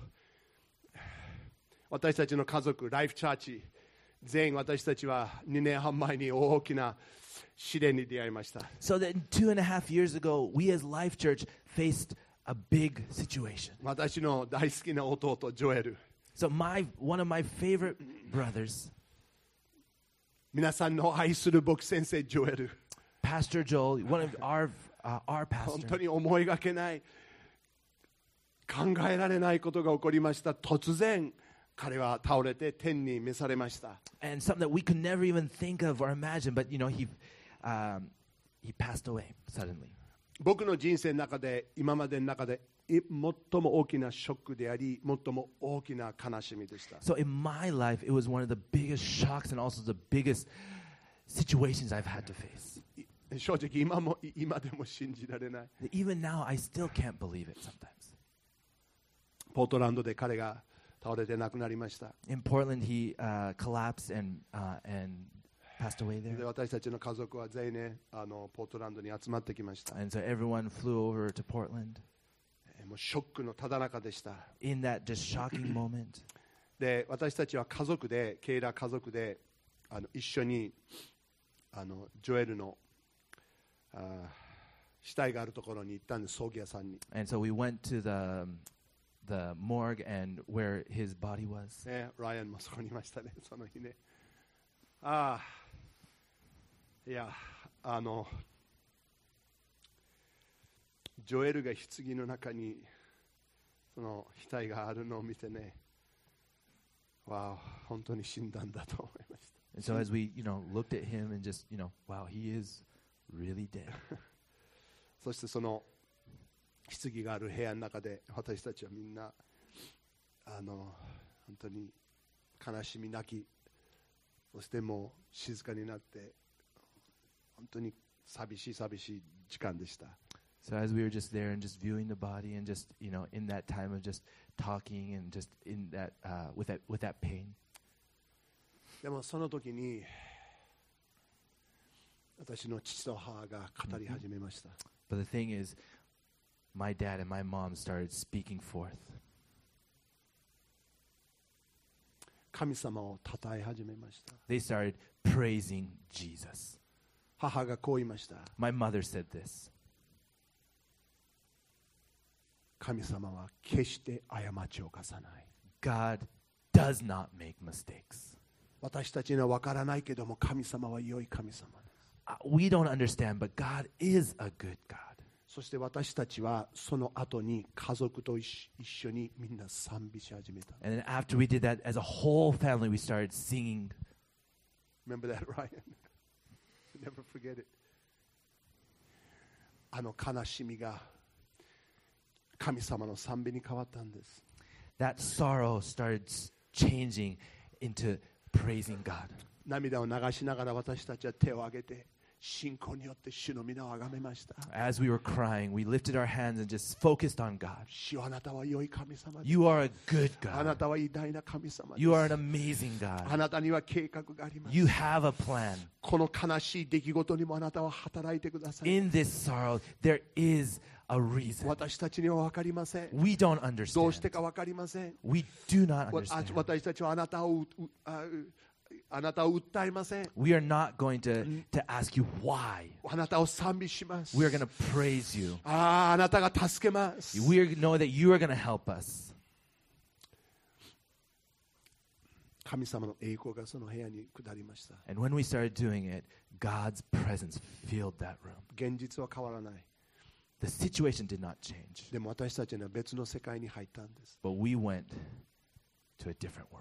[SPEAKER 1] 私たちの家族ライフチャーチ全員私たちはにねんはん前に大きな試練に出会いました。
[SPEAKER 2] So that two and a half years ago, we as Life Church faced a big situation.
[SPEAKER 1] 私の大好きな弟ジョエル、
[SPEAKER 2] So my one of my favorite brothers,
[SPEAKER 1] 皆さんの愛する牧師先生ジョエル、
[SPEAKER 2] Pastor Joel, one of our uh, our
[SPEAKER 1] 本
[SPEAKER 2] pastor,
[SPEAKER 1] 当に思いがけない考えられないことが起こりました。突然彼は倒れて天に召されました。
[SPEAKER 2] and something that we could never even think of or imagine, but you know he um, he passed away suddenly.
[SPEAKER 1] 僕の人生の中で今までの中で最も大きなショックであり最も大きな悲しみでした。
[SPEAKER 2] So in my life, it was one of the biggest shocks and also the biggest situations I've had to face.
[SPEAKER 1] 正直今も今でも信じられない。
[SPEAKER 2] Even now, I still can't believe it sometimes.
[SPEAKER 1] ポートランドで彼が倒れて亡くなりました。
[SPEAKER 2] In Portland, he uh, collapsed and uh, and passed away
[SPEAKER 1] で
[SPEAKER 2] there.
[SPEAKER 1] 私たちの家族は全員ね、あのポートランドに集まってきました。
[SPEAKER 2] And so everyone flew over to Portland
[SPEAKER 1] えーもうショックのただ中でした。
[SPEAKER 2] in that just shocking moment.
[SPEAKER 1] で私たちは家族で、ケイラ家族であの一緒にあのジョエルのあ死体があるところに行ったんです、葬儀屋さんに。
[SPEAKER 2] And so we went to the the morgue and where his body was.
[SPEAKER 1] ね、ライアンもそこにいましたね、その日ね。ああ、いや、あの、ジョエルが棺の中にその額があるのを見てね、わあ、本当に死んだんだと思いました。
[SPEAKER 2] And so as we, you know, looked at him and just, you know, wow, he is really dead.
[SPEAKER 1] そしてその棺がある部屋の中で私たちはみんなあの本当に悲しみ泣き、そしてもう静かになって本当に寂しい寂しい時間でした。
[SPEAKER 2] So as we were just there and just viewing the body and just, you know, in that time of just talking and just in that, uh, with that, with that pain.
[SPEAKER 1] でもその時に私の父と母が語り始めました。
[SPEAKER 2] But the thing is, my dad and my mom started speaking forth.
[SPEAKER 1] 神様を称え始めました。
[SPEAKER 2] They started praising Jesus.
[SPEAKER 1] 母がこう言いました。
[SPEAKER 2] My mother said this.
[SPEAKER 1] 神様は決して過ちを犯さない。
[SPEAKER 2] God does not make mistakes.
[SPEAKER 1] 私たちには分からないけども、神様は良い神様です。
[SPEAKER 2] Uh, We don't understand, but God is a good God.
[SPEAKER 1] そして私たちはその後に家族と一緒一緒にみんな賛美し始めた。
[SPEAKER 2] And then after we did that, as a whole family, we started singing.
[SPEAKER 1] Remember that, Ryan? Never forget it. あの悲しみが神様の賛美に変わったんです。
[SPEAKER 2] That sorrow started s- changing into praising God.
[SPEAKER 1] 涙を流しながら私たちは手を挙げて信仰によって主の皆をあがめました。
[SPEAKER 2] As we were crying, we lifted our hands and just focused on God.
[SPEAKER 1] 主よ、あなたは良い神様です。
[SPEAKER 2] You are a good
[SPEAKER 1] あな
[SPEAKER 2] God.
[SPEAKER 1] たは偉大な神様です。
[SPEAKER 2] You are an amazing
[SPEAKER 1] あ
[SPEAKER 2] God.
[SPEAKER 1] なたには計画があります。
[SPEAKER 2] You have a plan.
[SPEAKER 1] この悲しい出来事にもあなたは働いてください。
[SPEAKER 2] In this sorrow, there is a reason.
[SPEAKER 1] 私たちには分かりません。
[SPEAKER 2] We don't
[SPEAKER 1] どうして
[SPEAKER 2] understand.
[SPEAKER 1] か分かりません。
[SPEAKER 2] We do not
[SPEAKER 1] わ
[SPEAKER 2] understand.
[SPEAKER 1] 私たちはあなたをううああなたを訴えません。
[SPEAKER 2] We are not going to, to ask you why.
[SPEAKER 1] あなたを賛美します。
[SPEAKER 2] We are going to praise you.
[SPEAKER 1] ああ、あなたが助けます。
[SPEAKER 2] We are, know that you are going to help us.
[SPEAKER 1] 神様の栄光がその部屋に下りました。
[SPEAKER 2] And when we started doing it, God's presence filled that room.
[SPEAKER 1] 現実は変わらない。
[SPEAKER 2] The situation did not change,
[SPEAKER 1] でも私たちには別の世界に入ったんです。
[SPEAKER 2] but we went to a different world.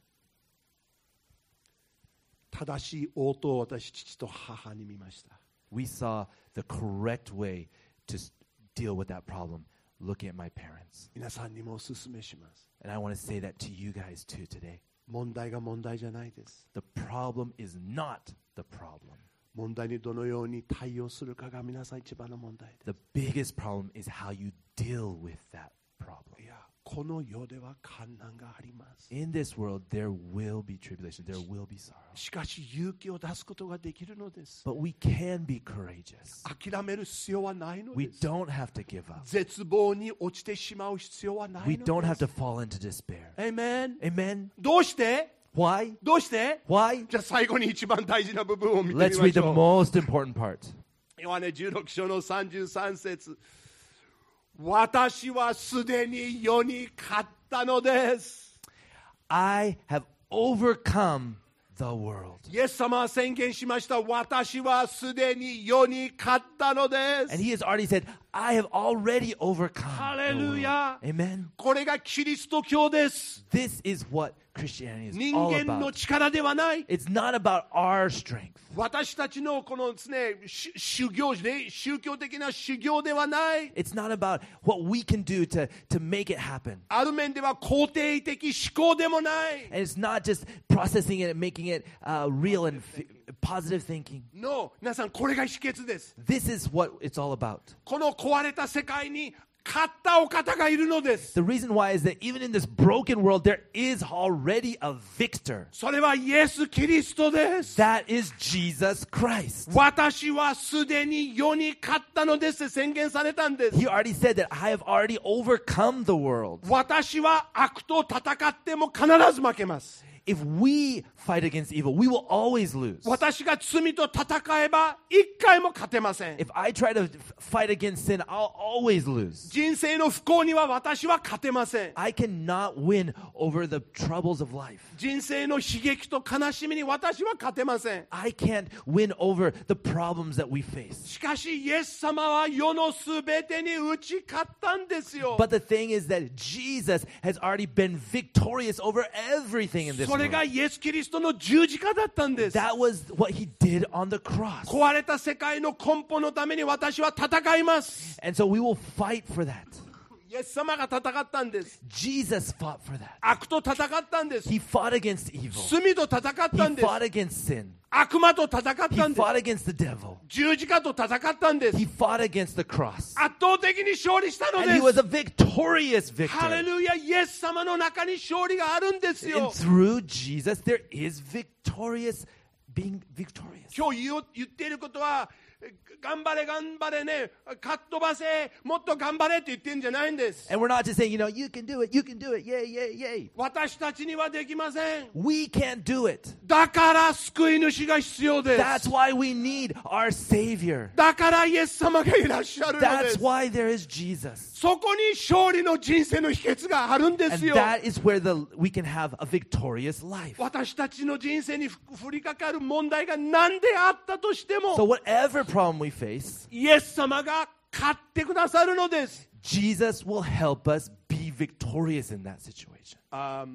[SPEAKER 1] 正しい応答を私、父と母に見ました。
[SPEAKER 2] We saw the correct way to s- deal with that problem, looking at my parents.
[SPEAKER 1] 皆さんにもお勧めします。
[SPEAKER 2] And I want to say that to you guys too today.
[SPEAKER 1] 問題が問題じゃないです。
[SPEAKER 2] The problem is not the problem.
[SPEAKER 1] 問題にどのように対応するかが皆さん一番の問題です。
[SPEAKER 2] The biggest problem is how you deal with that problem.
[SPEAKER 1] いや、この世では困難があります。
[SPEAKER 2] In this world, there will be tribulation, there will be sorrow.
[SPEAKER 1] しかし勇気を出すことができるのです。
[SPEAKER 2] But we can be courageous.
[SPEAKER 1] 諦める必要はないの
[SPEAKER 2] We
[SPEAKER 1] です。
[SPEAKER 2] don't have to give up.
[SPEAKER 1] 絶望に落ちてしまう必要はない
[SPEAKER 2] We
[SPEAKER 1] の
[SPEAKER 2] don't
[SPEAKER 1] で
[SPEAKER 2] have
[SPEAKER 1] す。
[SPEAKER 2] to fall into despair.
[SPEAKER 1] Amen。
[SPEAKER 2] Amen.
[SPEAKER 1] どうして
[SPEAKER 2] Why?
[SPEAKER 1] どうして
[SPEAKER 2] Why?
[SPEAKER 1] じゃあ最後に一番大事な部分を見てみ
[SPEAKER 2] Let's
[SPEAKER 1] ま
[SPEAKER 2] read
[SPEAKER 1] し
[SPEAKER 2] the
[SPEAKER 1] ょう。
[SPEAKER 2] most important part.
[SPEAKER 1] ヨハネじゅうろく章のさんじゅうさん節。私はすでに世に勝ったのです。
[SPEAKER 2] I have overcome the world.
[SPEAKER 1] イエス様は宣言しました。私はすでに世に勝ったので
[SPEAKER 2] And
[SPEAKER 1] す。
[SPEAKER 2] he has already said, I have already overcome the world.
[SPEAKER 1] Hallelujah.
[SPEAKER 2] Amen.
[SPEAKER 1] これがキリスト教です。
[SPEAKER 2] This is what Christianity is
[SPEAKER 1] 人
[SPEAKER 2] all
[SPEAKER 1] 間の
[SPEAKER 2] about.
[SPEAKER 1] 力ではない。
[SPEAKER 2] It's not about our strength.
[SPEAKER 1] 私たちのこのですね、し修行で、宗教的な修行ではない。
[SPEAKER 2] It's not about what we can do to, to make it happen.
[SPEAKER 1] ある面では肯定的思考でもない。
[SPEAKER 2] And it's not just processing it and making it uh, real and f- positive thinking.
[SPEAKER 1] No、皆さんこれが秘訣です。
[SPEAKER 2] This is what it's all about.
[SPEAKER 1] この壊れた世界に勝ったお方がいるのです。
[SPEAKER 2] The reason why is that even in this broken world, there is already a victor.
[SPEAKER 1] それはイエス・キリストです。
[SPEAKER 2] That is Jesus Christ.
[SPEAKER 1] 私はすでに世に勝ったのですって宣言されたんです。
[SPEAKER 2] He already said that I have already overcome the world.
[SPEAKER 1] 私は悪と戦っても必ず負けます。
[SPEAKER 2] If we fight against evil, we will always lose.
[SPEAKER 1] 私が罪と戦えば一回も勝てません。
[SPEAKER 2] If I try to f- fight against sin, I'll always lose.
[SPEAKER 1] 人生の不幸には私は勝てません。
[SPEAKER 2] I cannot win over the troubles of life.
[SPEAKER 1] 人生の悲劇と悲しみに私は勝てません。
[SPEAKER 2] I can't win over the problems that we face.
[SPEAKER 1] しかしイエス様は世のすべてに打ち勝ったんですよ。
[SPEAKER 2] But the thing is that Jesus has already been victorious over everything in this
[SPEAKER 1] それ
[SPEAKER 2] world.
[SPEAKER 1] がイエス・キリストの十字架だったんです。
[SPEAKER 2] That was what he did on the cross.
[SPEAKER 1] 壊れた世界の根本のために私は戦います。
[SPEAKER 2] And so we will fight for that.
[SPEAKER 1] イエス様が戦ったんです。
[SPEAKER 2] Jesus fought for that.
[SPEAKER 1] 悪と戦ったんです。
[SPEAKER 2] He fought against evil.
[SPEAKER 1] 罪と戦った
[SPEAKER 2] He
[SPEAKER 1] んです。
[SPEAKER 2] fought against sin.
[SPEAKER 1] 悪魔と戦っ
[SPEAKER 2] He
[SPEAKER 1] たんです。
[SPEAKER 2] fought against the devil.
[SPEAKER 1] 十字架と戦ったんです。
[SPEAKER 2] He fought against the cross.
[SPEAKER 1] 圧倒的に勝利したの
[SPEAKER 2] And
[SPEAKER 1] で
[SPEAKER 2] he was
[SPEAKER 1] す。
[SPEAKER 2] a victorious
[SPEAKER 1] ハレ
[SPEAKER 2] victor.
[SPEAKER 1] ルヤ、イエス様の中に勝利があるんですよ
[SPEAKER 2] And。through Jesus, there is victorious, being victorious.
[SPEAKER 1] 今日言お言っていることは、頑張れ頑張れね、かっ飛ばせ、もっと頑張れって言ってるんじゃないんです。
[SPEAKER 2] And we're not just saying, you know, you can do it, you can do it, yay, yay, yay.
[SPEAKER 1] 私たちにはできません。
[SPEAKER 2] We can't do it.
[SPEAKER 1] だから救い主が必要で
[SPEAKER 2] That's
[SPEAKER 1] す。
[SPEAKER 2] why we need our Savior.
[SPEAKER 1] だからイエス様がいらっしゃるので
[SPEAKER 2] That's
[SPEAKER 1] す。
[SPEAKER 2] why there is Jesus.
[SPEAKER 1] そこに勝利の人生の秘訣があるんで
[SPEAKER 2] And
[SPEAKER 1] すよ。
[SPEAKER 2] that is where the we can have a victorious life.
[SPEAKER 1] 私たちの人生に降りかかる問題が何であったとしても、
[SPEAKER 2] So whatever problem we face,
[SPEAKER 1] イエス様が勝ってくださるのです。
[SPEAKER 2] Jesus will help us be victorious in that situation.
[SPEAKER 1] あ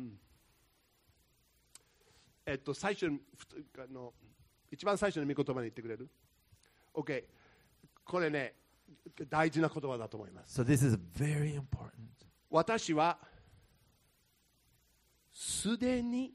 [SPEAKER 1] えっと最初にあの一番最初の御言葉に言ってくれる ?OK。これね、大事な言葉だと思います。
[SPEAKER 2] So this is very important.
[SPEAKER 1] 私はすでに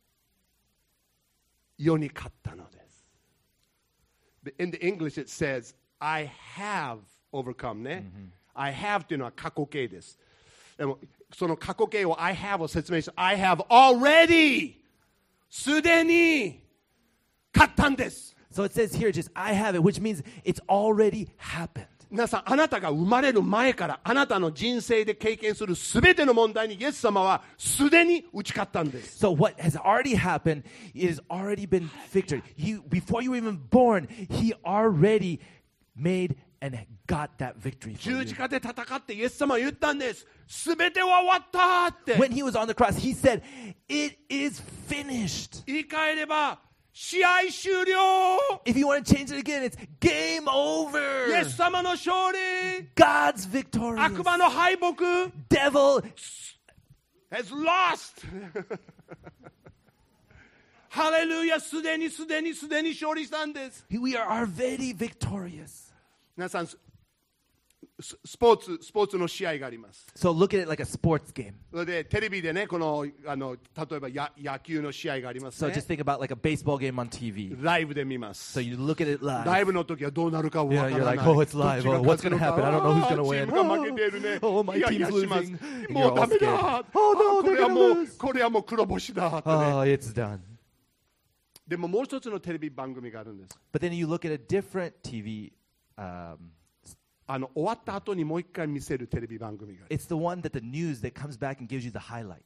[SPEAKER 1] 世に勝ったのです。In the English it says, I have overcome ね。I have というのは過去形です。でもその過去形を I have を説明して I have already すでに勝ったんです。
[SPEAKER 2] So it says here just I have it, which means it's already happened.
[SPEAKER 1] 皆さん、あなたが生まれる前からあなたの人生で経験するすべての問題にイエス様はすでに打ち勝ったんです。
[SPEAKER 2] So what has already happened, it has already been victory. He, before you were even born, he already made and got that victory for
[SPEAKER 1] 十
[SPEAKER 2] you.
[SPEAKER 1] 字架で戦ってイエス様は言ったんです。すべては終わったって。
[SPEAKER 2] When he was on the cross, he said, it is finished.
[SPEAKER 1] 言い換えれば試合終了。
[SPEAKER 2] If you want to change it again, it's game over.
[SPEAKER 1] イエス様の勝利。
[SPEAKER 2] God's victorious.
[SPEAKER 1] 悪魔の敗北。
[SPEAKER 2] Devil
[SPEAKER 1] has lost ハレルヤ、すでにすでにすでに勝利したんです。
[SPEAKER 2] We are already victorious.
[SPEAKER 1] 皆さん、ススポーツスポーツの試合があります。
[SPEAKER 2] So look at it like a sports game.
[SPEAKER 1] それでテレビでね、このあの例えばや野球の試合があります
[SPEAKER 2] So
[SPEAKER 1] ね。
[SPEAKER 2] just think about like a baseball game on T V.
[SPEAKER 1] ライブで見ます。
[SPEAKER 2] So you look at it
[SPEAKER 1] ライ
[SPEAKER 2] live.
[SPEAKER 1] ブの時はどうなるかわからない。
[SPEAKER 2] Yeah, you're like, oh, it's live.
[SPEAKER 1] どっ
[SPEAKER 2] Oh,
[SPEAKER 1] ちが
[SPEAKER 2] what's
[SPEAKER 1] 勝つ
[SPEAKER 2] going to
[SPEAKER 1] のか
[SPEAKER 2] happen? I don't know who's going to
[SPEAKER 1] チー
[SPEAKER 2] win.
[SPEAKER 1] ムが負けているね。
[SPEAKER 2] Oh, my
[SPEAKER 1] いやい
[SPEAKER 2] team's
[SPEAKER 1] やします
[SPEAKER 2] losing.
[SPEAKER 1] もう
[SPEAKER 2] You're
[SPEAKER 1] ダ
[SPEAKER 2] all
[SPEAKER 1] メだ。
[SPEAKER 2] scared.
[SPEAKER 1] こ
[SPEAKER 2] Oh, no,
[SPEAKER 1] れ
[SPEAKER 2] they're
[SPEAKER 1] は
[SPEAKER 2] going
[SPEAKER 1] も
[SPEAKER 2] to
[SPEAKER 1] う
[SPEAKER 2] lose.
[SPEAKER 1] これはもう黒星だってね。
[SPEAKER 2] Oh, it's done.
[SPEAKER 1] でももう一つのテレビ番組があるんです。
[SPEAKER 2] But then you look at a different T V. Um,
[SPEAKER 1] あの終わった後にもう一回見せるテレビ番組がある。
[SPEAKER 2] it's the one that the news that comes back and gives you the highlights.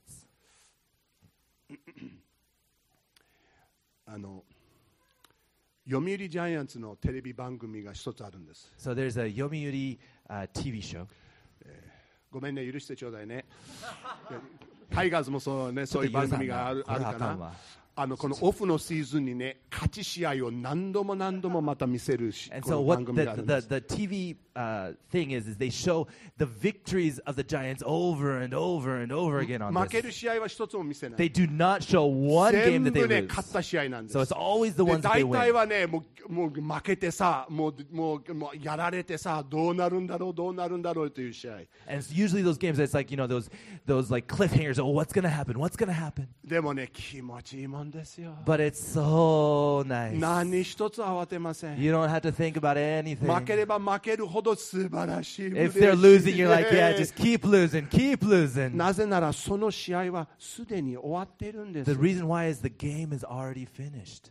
[SPEAKER 1] あの読売ジャイアンツのテレビ番組が一つあるんです。
[SPEAKER 2] So there's a Yomiuri uh, T V show.
[SPEAKER 1] ごめんね、許してちょうだいね。タイガースもそうね、そういう番組がある、あるかな。あのこのオフのシーズンにね、勝ち試合を何度も何度もまた見せるし、
[SPEAKER 2] And
[SPEAKER 1] こ
[SPEAKER 2] so
[SPEAKER 1] の
[SPEAKER 2] what
[SPEAKER 1] 番組があ
[SPEAKER 2] the,
[SPEAKER 1] るんで
[SPEAKER 2] the,
[SPEAKER 1] す。
[SPEAKER 2] the T V uh, thing is, is they show the victories of the Giants over and over and over again on
[SPEAKER 1] 負け
[SPEAKER 2] this.
[SPEAKER 1] る試合は一つも見せない
[SPEAKER 2] They。do not show one
[SPEAKER 1] 全
[SPEAKER 2] game that
[SPEAKER 1] 部
[SPEAKER 2] they
[SPEAKER 1] ね、
[SPEAKER 2] lose.
[SPEAKER 1] 勝った試合なんです。
[SPEAKER 2] So it's always the
[SPEAKER 1] で
[SPEAKER 2] ones that they
[SPEAKER 1] 大体
[SPEAKER 2] win.
[SPEAKER 1] はね、もうもう負けてさ、もうもうもうやられてさ、どうなるんだろう、どうなるんだろうという試合。
[SPEAKER 2] And it's usually those games that's like, you know, those those like cliffhangers. Oh, what's going to happen? What's going to happen?
[SPEAKER 1] でもね、気持ちいいもんんですよ。
[SPEAKER 2] But it's so nice.
[SPEAKER 1] 何一つ慌てません。
[SPEAKER 2] You don't have to think about
[SPEAKER 1] 負け
[SPEAKER 2] anything.
[SPEAKER 1] れば負けるほど素晴らしい。
[SPEAKER 2] If they're losing, you're like, yeah,
[SPEAKER 1] 嬉し
[SPEAKER 2] just keep losing, keep
[SPEAKER 1] い
[SPEAKER 2] losing.
[SPEAKER 1] なぜならその試合はすでに終わっているんです。
[SPEAKER 2] The reason why is the game is already finished.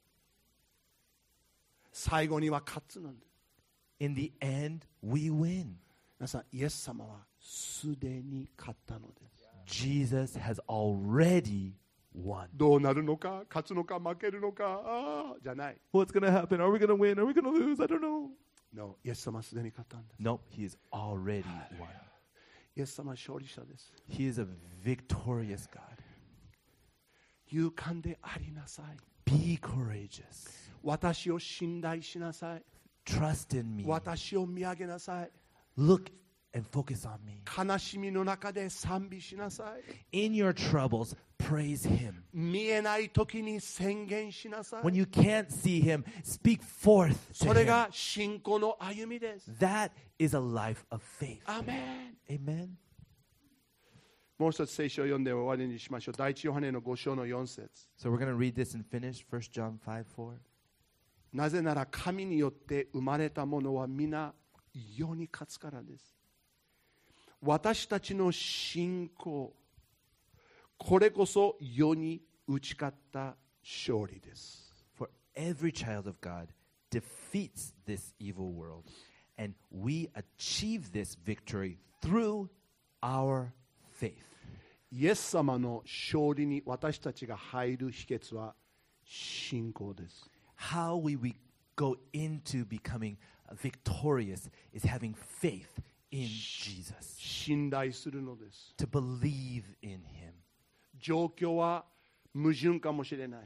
[SPEAKER 1] 最後には勝つのです。
[SPEAKER 2] In the end, we win.
[SPEAKER 1] 皆さん、イエス様はすでに勝ったのです。
[SPEAKER 2] Jesus has already won.
[SPEAKER 1] どうなるのか、勝つのか、負けるのか、ああじゃない。
[SPEAKER 2] What's going to happen? Are we going to win? Are we going to lose? I don't know.
[SPEAKER 1] No、イエス様はすでに勝ったんです。
[SPEAKER 2] No, he is already won.
[SPEAKER 1] イエス様は勝利者です。
[SPEAKER 2] He is a victorious God.
[SPEAKER 1] 勇敢でありなさい。
[SPEAKER 2] Be courageous.
[SPEAKER 1] 私を信頼しなさい。
[SPEAKER 2] Trust in me.
[SPEAKER 1] 私を見上げなさい。
[SPEAKER 2] Look and focus on me.
[SPEAKER 1] 悲しみの中で賛美しなさい。
[SPEAKER 2] In your troubles, praise him.
[SPEAKER 1] 見えない時に宣言しなさい。
[SPEAKER 2] When you can't see him, speak forth
[SPEAKER 1] そ
[SPEAKER 2] to
[SPEAKER 1] れ
[SPEAKER 2] him.
[SPEAKER 1] が信仰の歩みです。
[SPEAKER 2] That is a life of faith.
[SPEAKER 1] アーメン。
[SPEAKER 2] Amen.
[SPEAKER 1] もう一つ聖書を読んで終わりにしましょう。第一ヨハネのご章のよん節。
[SPEAKER 2] So we're going to read this and finish First John five four.
[SPEAKER 1] なぜなら神によって生まれたものは皆世に勝つからです。私たちの信仰、これこそ世に打ち勝った勝利です。
[SPEAKER 2] For every child of God defeats this evil world, and we achieve this victory through our faith.
[SPEAKER 1] イエス様の勝利に私たちが入る秘訣は信仰です。
[SPEAKER 2] How we, we go into becoming victorious is having faith in Jesus,
[SPEAKER 1] 信頼するのです。
[SPEAKER 2] to believe in him.
[SPEAKER 1] 状況は矛盾かもしれない。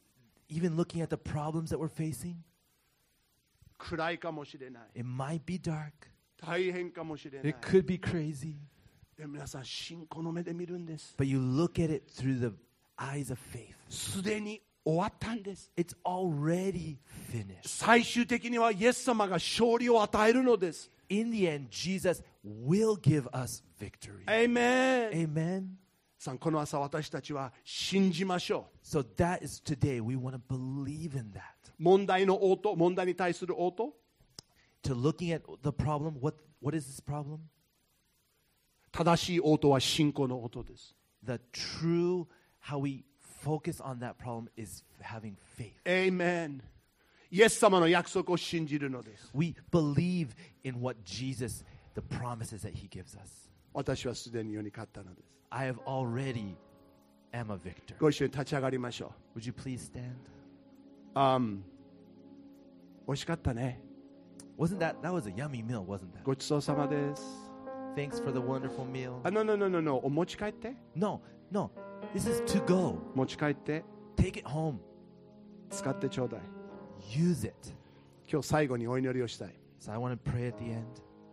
[SPEAKER 2] Even looking at the problems that we're facing,
[SPEAKER 1] 暗いかもしれない。
[SPEAKER 2] it might be dark,
[SPEAKER 1] 大変かもしれない。
[SPEAKER 2] it could be crazy,
[SPEAKER 1] でも皆さん、信仰の目で見るんです。
[SPEAKER 2] but you look at it through the eyes of faith.
[SPEAKER 1] すでに終わったんです。
[SPEAKER 2] It's already finished.
[SPEAKER 1] 最終的にはイエス様が勝利を与えるのです。
[SPEAKER 2] In the end, Jesus will give us victory.
[SPEAKER 1] アーメン。
[SPEAKER 2] Amen.
[SPEAKER 1] さん、この朝私たちは信じましょう。
[SPEAKER 2] So that is today. We want to believe in that.
[SPEAKER 1] 問題の応答、問題に対する応答。
[SPEAKER 2] To looking at the problem, what, what is this problem?
[SPEAKER 1] 正しい応答は信仰の応答です。
[SPEAKER 2] The true, how we focus on that problem is having faith.
[SPEAKER 1] アーメン。イエス様の約束を信じるのです。
[SPEAKER 2] We believe in what Jesus, the promises that he gives us.
[SPEAKER 1] 私はすでに世に勝ったのです。
[SPEAKER 2] I have already am a victor.
[SPEAKER 1] ご一緒に立ち上がりましょ
[SPEAKER 2] Would you please stand?
[SPEAKER 1] う。あん、美味しかったね。
[SPEAKER 2] Wasn't that, that was a yummy meal, wasn't that?
[SPEAKER 1] ごちそうさまです。
[SPEAKER 2] Thanks for the wonderful meal.
[SPEAKER 1] あ、no, no, no, no, no. お持ち帰って。
[SPEAKER 2] No, no, this is to go.
[SPEAKER 1] 持ち帰って。
[SPEAKER 2] Take it home.
[SPEAKER 1] 使ってちょうだい。
[SPEAKER 2] Use it.
[SPEAKER 1] 今日最後にお祈りをしたい。
[SPEAKER 2] So I want to pray at the end.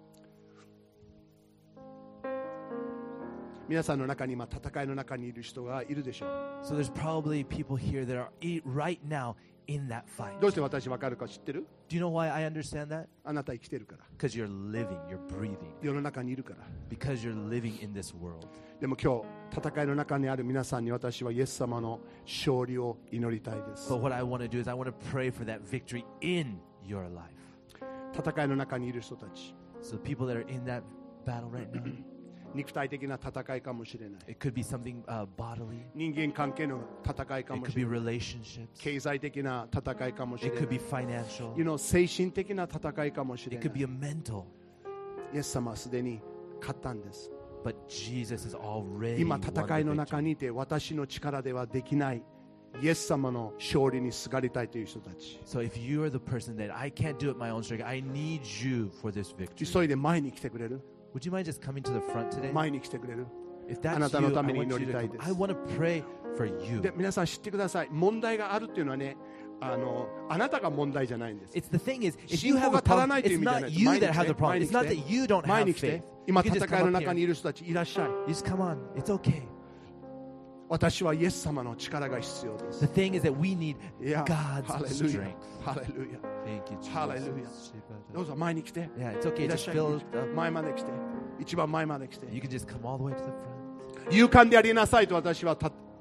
[SPEAKER 1] 皆さんの中に今戦いの中にいる人がいるでしょう。
[SPEAKER 2] So there's probably people here that are e- right now in that fight.
[SPEAKER 1] どうして私分かるか知ってる？
[SPEAKER 2] Do you know why I understand that?
[SPEAKER 1] あなた生きてるから。
[SPEAKER 2] Because you're living, you're breathing.
[SPEAKER 1] 世の中にいるから。
[SPEAKER 2] Because you're living in this world.
[SPEAKER 1] でも今日戦いの中にある皆さんに私はイエス様の勝利を祈りたいです。
[SPEAKER 2] But what I want to do is I want to pray for that victory in your life.
[SPEAKER 1] 戦いの中にいる人たち。
[SPEAKER 2] So people that are in that battle right now,
[SPEAKER 1] 肉体的な戦いかもしれない。
[SPEAKER 2] it could be something uh, bodily.
[SPEAKER 1] 人間関係の戦いか
[SPEAKER 2] It
[SPEAKER 1] も
[SPEAKER 2] could
[SPEAKER 1] し
[SPEAKER 2] be
[SPEAKER 1] れない。
[SPEAKER 2] relationships.
[SPEAKER 1] 経済的な戦いかもし
[SPEAKER 2] It
[SPEAKER 1] れな
[SPEAKER 2] could be
[SPEAKER 1] い。
[SPEAKER 2] financial.
[SPEAKER 1] You know, 精神的な戦いかもしれ
[SPEAKER 2] It
[SPEAKER 1] な
[SPEAKER 2] could be
[SPEAKER 1] い。
[SPEAKER 2] a mental.
[SPEAKER 1] イエス様はすでに勝ったんです。
[SPEAKER 2] But Jesus is already
[SPEAKER 1] 今
[SPEAKER 2] won the
[SPEAKER 1] 戦いの中
[SPEAKER 2] victory.
[SPEAKER 1] にいて私の力ではできないイエス様の勝利にすがりたいという人たち。
[SPEAKER 2] So if you are the person that I can't do it my own strength, I need you for this victory.
[SPEAKER 1] 急いで前に来てくれる？
[SPEAKER 2] Would you mind just coming to the front today?
[SPEAKER 1] 前に来てくれる？
[SPEAKER 2] If
[SPEAKER 1] あ
[SPEAKER 2] that's
[SPEAKER 1] なたの
[SPEAKER 2] you,
[SPEAKER 1] た
[SPEAKER 2] I
[SPEAKER 1] めに
[SPEAKER 2] want
[SPEAKER 1] 祈
[SPEAKER 2] you
[SPEAKER 1] り
[SPEAKER 2] to
[SPEAKER 1] たい
[SPEAKER 2] come.
[SPEAKER 1] です。
[SPEAKER 2] I want to pray for you.
[SPEAKER 1] で、皆さん知ってください。問題があるっていうのはね、あのあなたが問題じゃないんです。
[SPEAKER 2] It's the thing is, if
[SPEAKER 1] 信
[SPEAKER 2] you
[SPEAKER 1] 仰
[SPEAKER 2] have
[SPEAKER 1] が
[SPEAKER 2] a
[SPEAKER 1] 足ら
[SPEAKER 2] problem,
[SPEAKER 1] ないという意
[SPEAKER 2] it's
[SPEAKER 1] 味じゃな
[SPEAKER 2] not
[SPEAKER 1] い。
[SPEAKER 2] you
[SPEAKER 1] 前に
[SPEAKER 2] that
[SPEAKER 1] 来
[SPEAKER 2] have
[SPEAKER 1] て
[SPEAKER 2] the problem.
[SPEAKER 1] 前に
[SPEAKER 2] It's
[SPEAKER 1] 来
[SPEAKER 2] not
[SPEAKER 1] て
[SPEAKER 2] that you don't
[SPEAKER 1] 前
[SPEAKER 2] have
[SPEAKER 1] に来て
[SPEAKER 2] faith.
[SPEAKER 1] 今
[SPEAKER 2] You can just
[SPEAKER 1] 戦い
[SPEAKER 2] come
[SPEAKER 1] の
[SPEAKER 2] up
[SPEAKER 1] 中に
[SPEAKER 2] here.
[SPEAKER 1] いる人たちいらっしゃい。
[SPEAKER 2] You just come on. It's okay.
[SPEAKER 1] 私はイエス様の力が必要で
[SPEAKER 2] The
[SPEAKER 1] す。
[SPEAKER 2] thing is that we need
[SPEAKER 1] いや、
[SPEAKER 2] God's
[SPEAKER 1] ハレルヤ
[SPEAKER 2] strength.
[SPEAKER 1] ハレルヤ。
[SPEAKER 2] Thank you, Jesus.
[SPEAKER 1] ハレルヤ。どうぞ前に来て。
[SPEAKER 2] Yeah, it's okay.
[SPEAKER 1] いらっ
[SPEAKER 2] Just
[SPEAKER 1] しゃい。
[SPEAKER 2] fill it up.
[SPEAKER 1] 前まで来て。一番前まで来て。
[SPEAKER 2] You can just come all the way to the front.
[SPEAKER 1] 勇敢でありなさいと私はた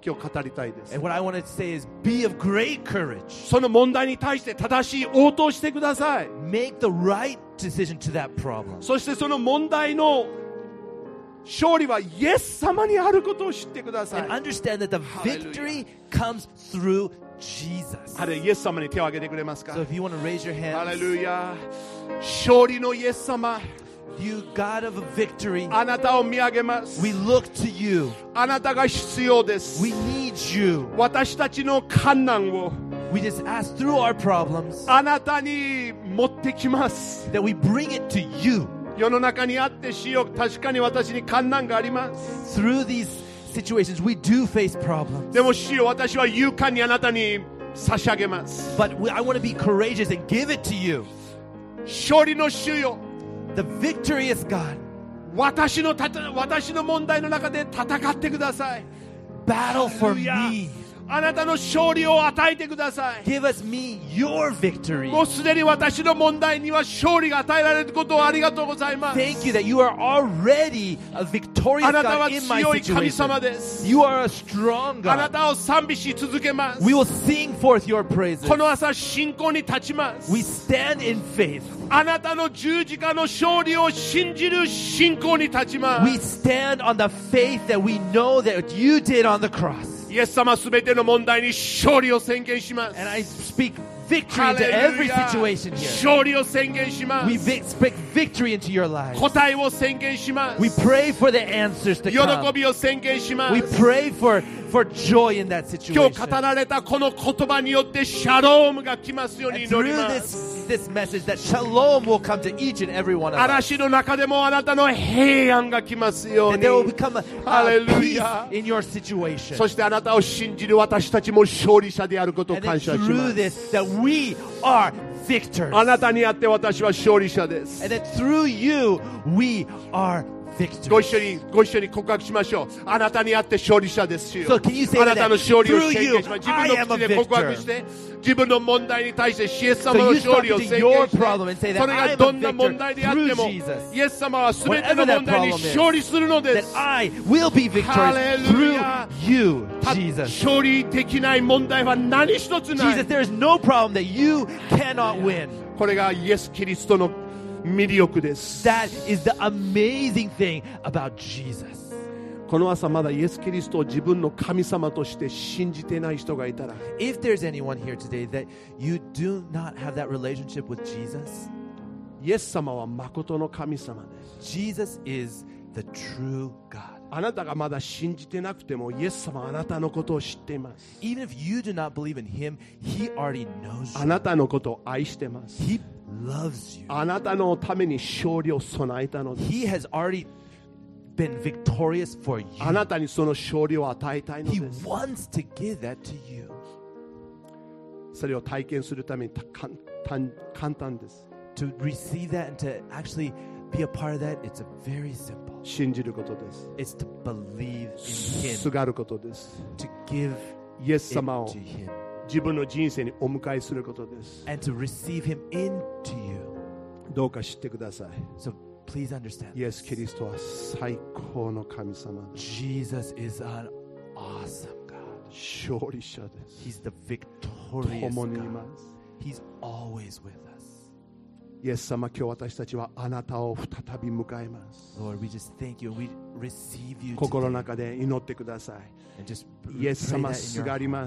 [SPEAKER 1] 今日語りたいです。
[SPEAKER 2] And what I want to say is be of great courage.
[SPEAKER 1] その問題に対して正しい応答してください。
[SPEAKER 2] Make the right decision to that problem.
[SPEAKER 1] そしてその問題の勝利はイエス様にあることを知ってください。
[SPEAKER 2] And understand that the victory comes through Jesus.
[SPEAKER 1] あれ、イエス様に手を挙げてくれますか？
[SPEAKER 2] So if you want to raise your
[SPEAKER 1] ハレ
[SPEAKER 2] hands,
[SPEAKER 1] ルヤ。勝利のイエス様、
[SPEAKER 2] you God of a victory,
[SPEAKER 1] あなたを見上げます。
[SPEAKER 2] we look to you.
[SPEAKER 1] あなたが必要です。
[SPEAKER 2] We need you.
[SPEAKER 1] 私たちの困難を
[SPEAKER 2] We just ask through our problems
[SPEAKER 1] あなたに持ってきます。
[SPEAKER 2] that we bring it to you.
[SPEAKER 1] 世の中にあって主よ、確かに私に困難があります。
[SPEAKER 2] Through these situations, we do face problems.
[SPEAKER 1] でも主よ、私は勇敢にあなたに差し上げます。
[SPEAKER 2] But we, I want to be courageous and give it to you.
[SPEAKER 1] 勝利の主よ、
[SPEAKER 2] The victorious God,
[SPEAKER 1] 私のたた私の問題の中で戦ってください。
[SPEAKER 2] battle for
[SPEAKER 1] ハレルヤ。
[SPEAKER 2] me.
[SPEAKER 1] あなたの勝利を与えてください。
[SPEAKER 2] Give us me your victory.
[SPEAKER 1] もうすでに私の問題には勝利が与えられることをありがとうございます。
[SPEAKER 2] Thank you that you are already a victorious
[SPEAKER 1] あなたは
[SPEAKER 2] God in my
[SPEAKER 1] 強い神
[SPEAKER 2] situation.
[SPEAKER 1] 様です。
[SPEAKER 2] You are a strong
[SPEAKER 1] あな
[SPEAKER 2] God.
[SPEAKER 1] たを賛美し続けます。
[SPEAKER 2] We will sing forth your praises.
[SPEAKER 1] この朝信仰に立ちます。
[SPEAKER 2] We stand in faith.
[SPEAKER 1] あなたの十字架の勝利を信じる信仰に立ちま
[SPEAKER 2] We
[SPEAKER 1] す。
[SPEAKER 2] stand on the faith that we know that you did on the cross.
[SPEAKER 1] イエス様すべての問題に勝利を宣言します。
[SPEAKER 2] And I speak victory
[SPEAKER 1] ハ
[SPEAKER 2] into
[SPEAKER 1] レル
[SPEAKER 2] every
[SPEAKER 1] ヤ。
[SPEAKER 2] situation here.
[SPEAKER 1] 勝利を宣言しま
[SPEAKER 2] We
[SPEAKER 1] す。
[SPEAKER 2] vic- speak victory into your lives.
[SPEAKER 1] 答えを宣言しま
[SPEAKER 2] We
[SPEAKER 1] す。
[SPEAKER 2] pray for the answers to
[SPEAKER 1] 喜
[SPEAKER 2] come.
[SPEAKER 1] びを宣言しま
[SPEAKER 2] We
[SPEAKER 1] す。
[SPEAKER 2] pray for, for joy in that
[SPEAKER 1] 今
[SPEAKER 2] situation.
[SPEAKER 1] 日語られたこの言葉によってシャロームが来ますように
[SPEAKER 2] And
[SPEAKER 1] 祈り
[SPEAKER 2] through
[SPEAKER 1] ます。
[SPEAKER 2] this, this message, that shalom will come to each and every one of us.
[SPEAKER 1] 嵐の中でもあなたの平安が来ますよう
[SPEAKER 2] That
[SPEAKER 1] に
[SPEAKER 2] there will become a, a
[SPEAKER 1] Hallelujah.
[SPEAKER 2] peace in your situation.
[SPEAKER 1] そしてあなたを信じる私たちも勝利者であることを
[SPEAKER 2] And then
[SPEAKER 1] 感謝しま
[SPEAKER 2] through
[SPEAKER 1] す。
[SPEAKER 2] this, that we are victors.
[SPEAKER 1] あなたにあって私は勝利者です。
[SPEAKER 2] And that through you, we are victors.
[SPEAKER 1] ご一緒にご一緒に告白しましょう。あなたにあって勝利者ですよ。
[SPEAKER 2] So can you say
[SPEAKER 1] あなたの勝利を宣言します。
[SPEAKER 2] that
[SPEAKER 1] 自分の口で告白して自分の問題に対してイエス様
[SPEAKER 2] So
[SPEAKER 1] の
[SPEAKER 2] you
[SPEAKER 1] 勝
[SPEAKER 2] start
[SPEAKER 1] 利を
[SPEAKER 2] to
[SPEAKER 1] 宣
[SPEAKER 2] your
[SPEAKER 1] 言して
[SPEAKER 2] problem and say that
[SPEAKER 1] それ
[SPEAKER 2] I
[SPEAKER 1] が
[SPEAKER 2] am
[SPEAKER 1] ど
[SPEAKER 2] a
[SPEAKER 1] んな問題であって
[SPEAKER 2] victor
[SPEAKER 1] も
[SPEAKER 2] through Jesus.
[SPEAKER 1] イエス様は全ての
[SPEAKER 2] Whatever that
[SPEAKER 1] 問題に
[SPEAKER 2] problem is,
[SPEAKER 1] 勝利するので
[SPEAKER 2] That
[SPEAKER 1] す。
[SPEAKER 2] I will be victorious
[SPEAKER 1] Hallelujah.
[SPEAKER 2] through you,
[SPEAKER 1] た
[SPEAKER 2] Jesus.
[SPEAKER 1] 勝利できない問題は何一つない
[SPEAKER 2] Jesus, there is no problem that you cannot win.
[SPEAKER 1] これがイエス・キリストの魅力です。
[SPEAKER 2] That is the amazing thing about Jesus.
[SPEAKER 1] この朝まだイエス・キリストを自分の神様として信じていない人がいたら
[SPEAKER 2] If there's anyone here today that you do not have that relationship with Jesus,
[SPEAKER 1] イエス様は誠の神様です。
[SPEAKER 2] Jesus is the true God.
[SPEAKER 1] あなたがまだ信じてなくてもイエス様はあなたのことを知っています。
[SPEAKER 2] Even if you do not believe in Him, He already knows
[SPEAKER 1] あ
[SPEAKER 2] you.
[SPEAKER 1] なたのことを愛してます。
[SPEAKER 2] He loves you.
[SPEAKER 1] あなたのために勝利を備えたのです。
[SPEAKER 2] He has already been victorious for you.
[SPEAKER 1] あなたにその勝利を与えたいの
[SPEAKER 2] He
[SPEAKER 1] です。
[SPEAKER 2] wants to give that to you.
[SPEAKER 1] それを体験するためにた簡単簡単です。
[SPEAKER 2] To receive that and to actually be a part of that, it's a very simple.
[SPEAKER 1] 信じることです。
[SPEAKER 2] It's to believe in
[SPEAKER 1] す
[SPEAKER 2] Him,
[SPEAKER 1] がることです。
[SPEAKER 2] to give
[SPEAKER 1] イエス
[SPEAKER 2] it
[SPEAKER 1] 様を
[SPEAKER 2] to Him,
[SPEAKER 1] 自分の人生にお迎えすることです。
[SPEAKER 2] and to receive Him into you.
[SPEAKER 1] どうか知ってください。
[SPEAKER 2] So please understand
[SPEAKER 1] イエス・キリストは最高の神様です。
[SPEAKER 2] Jesus is an awesome God.
[SPEAKER 1] 勝利者です。
[SPEAKER 2] He's the victorious
[SPEAKER 1] 共にい
[SPEAKER 2] God.
[SPEAKER 1] ます。
[SPEAKER 2] He's always with us.
[SPEAKER 1] イエス様、今日私たちはあなたを再び迎えます。
[SPEAKER 2] Lord, we just thank you and we receive you
[SPEAKER 1] 心の
[SPEAKER 2] today.
[SPEAKER 1] 中で祈ってください。
[SPEAKER 2] And just
[SPEAKER 1] イエス
[SPEAKER 2] pray
[SPEAKER 1] 様、
[SPEAKER 2] that in
[SPEAKER 1] す
[SPEAKER 2] your
[SPEAKER 1] がり
[SPEAKER 2] heart,
[SPEAKER 1] ます。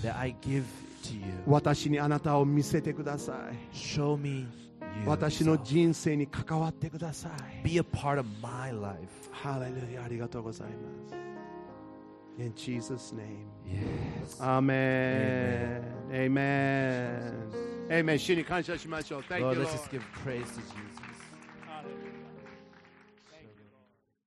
[SPEAKER 2] that I give to you.
[SPEAKER 1] 私にあなたを見せてください。
[SPEAKER 2] Show me you.
[SPEAKER 1] 私の
[SPEAKER 2] yourself.
[SPEAKER 1] 人生に関わってください。
[SPEAKER 2] Be a part of my life.
[SPEAKER 1] ハレルヤ、ありがとうございます。In Jesus' name.
[SPEAKER 2] Yes.
[SPEAKER 1] Amen. Amen. Amen. 主に感謝しましょう。Thank you,
[SPEAKER 2] Lord,
[SPEAKER 1] Lord.
[SPEAKER 2] let's just give praise to Jesus.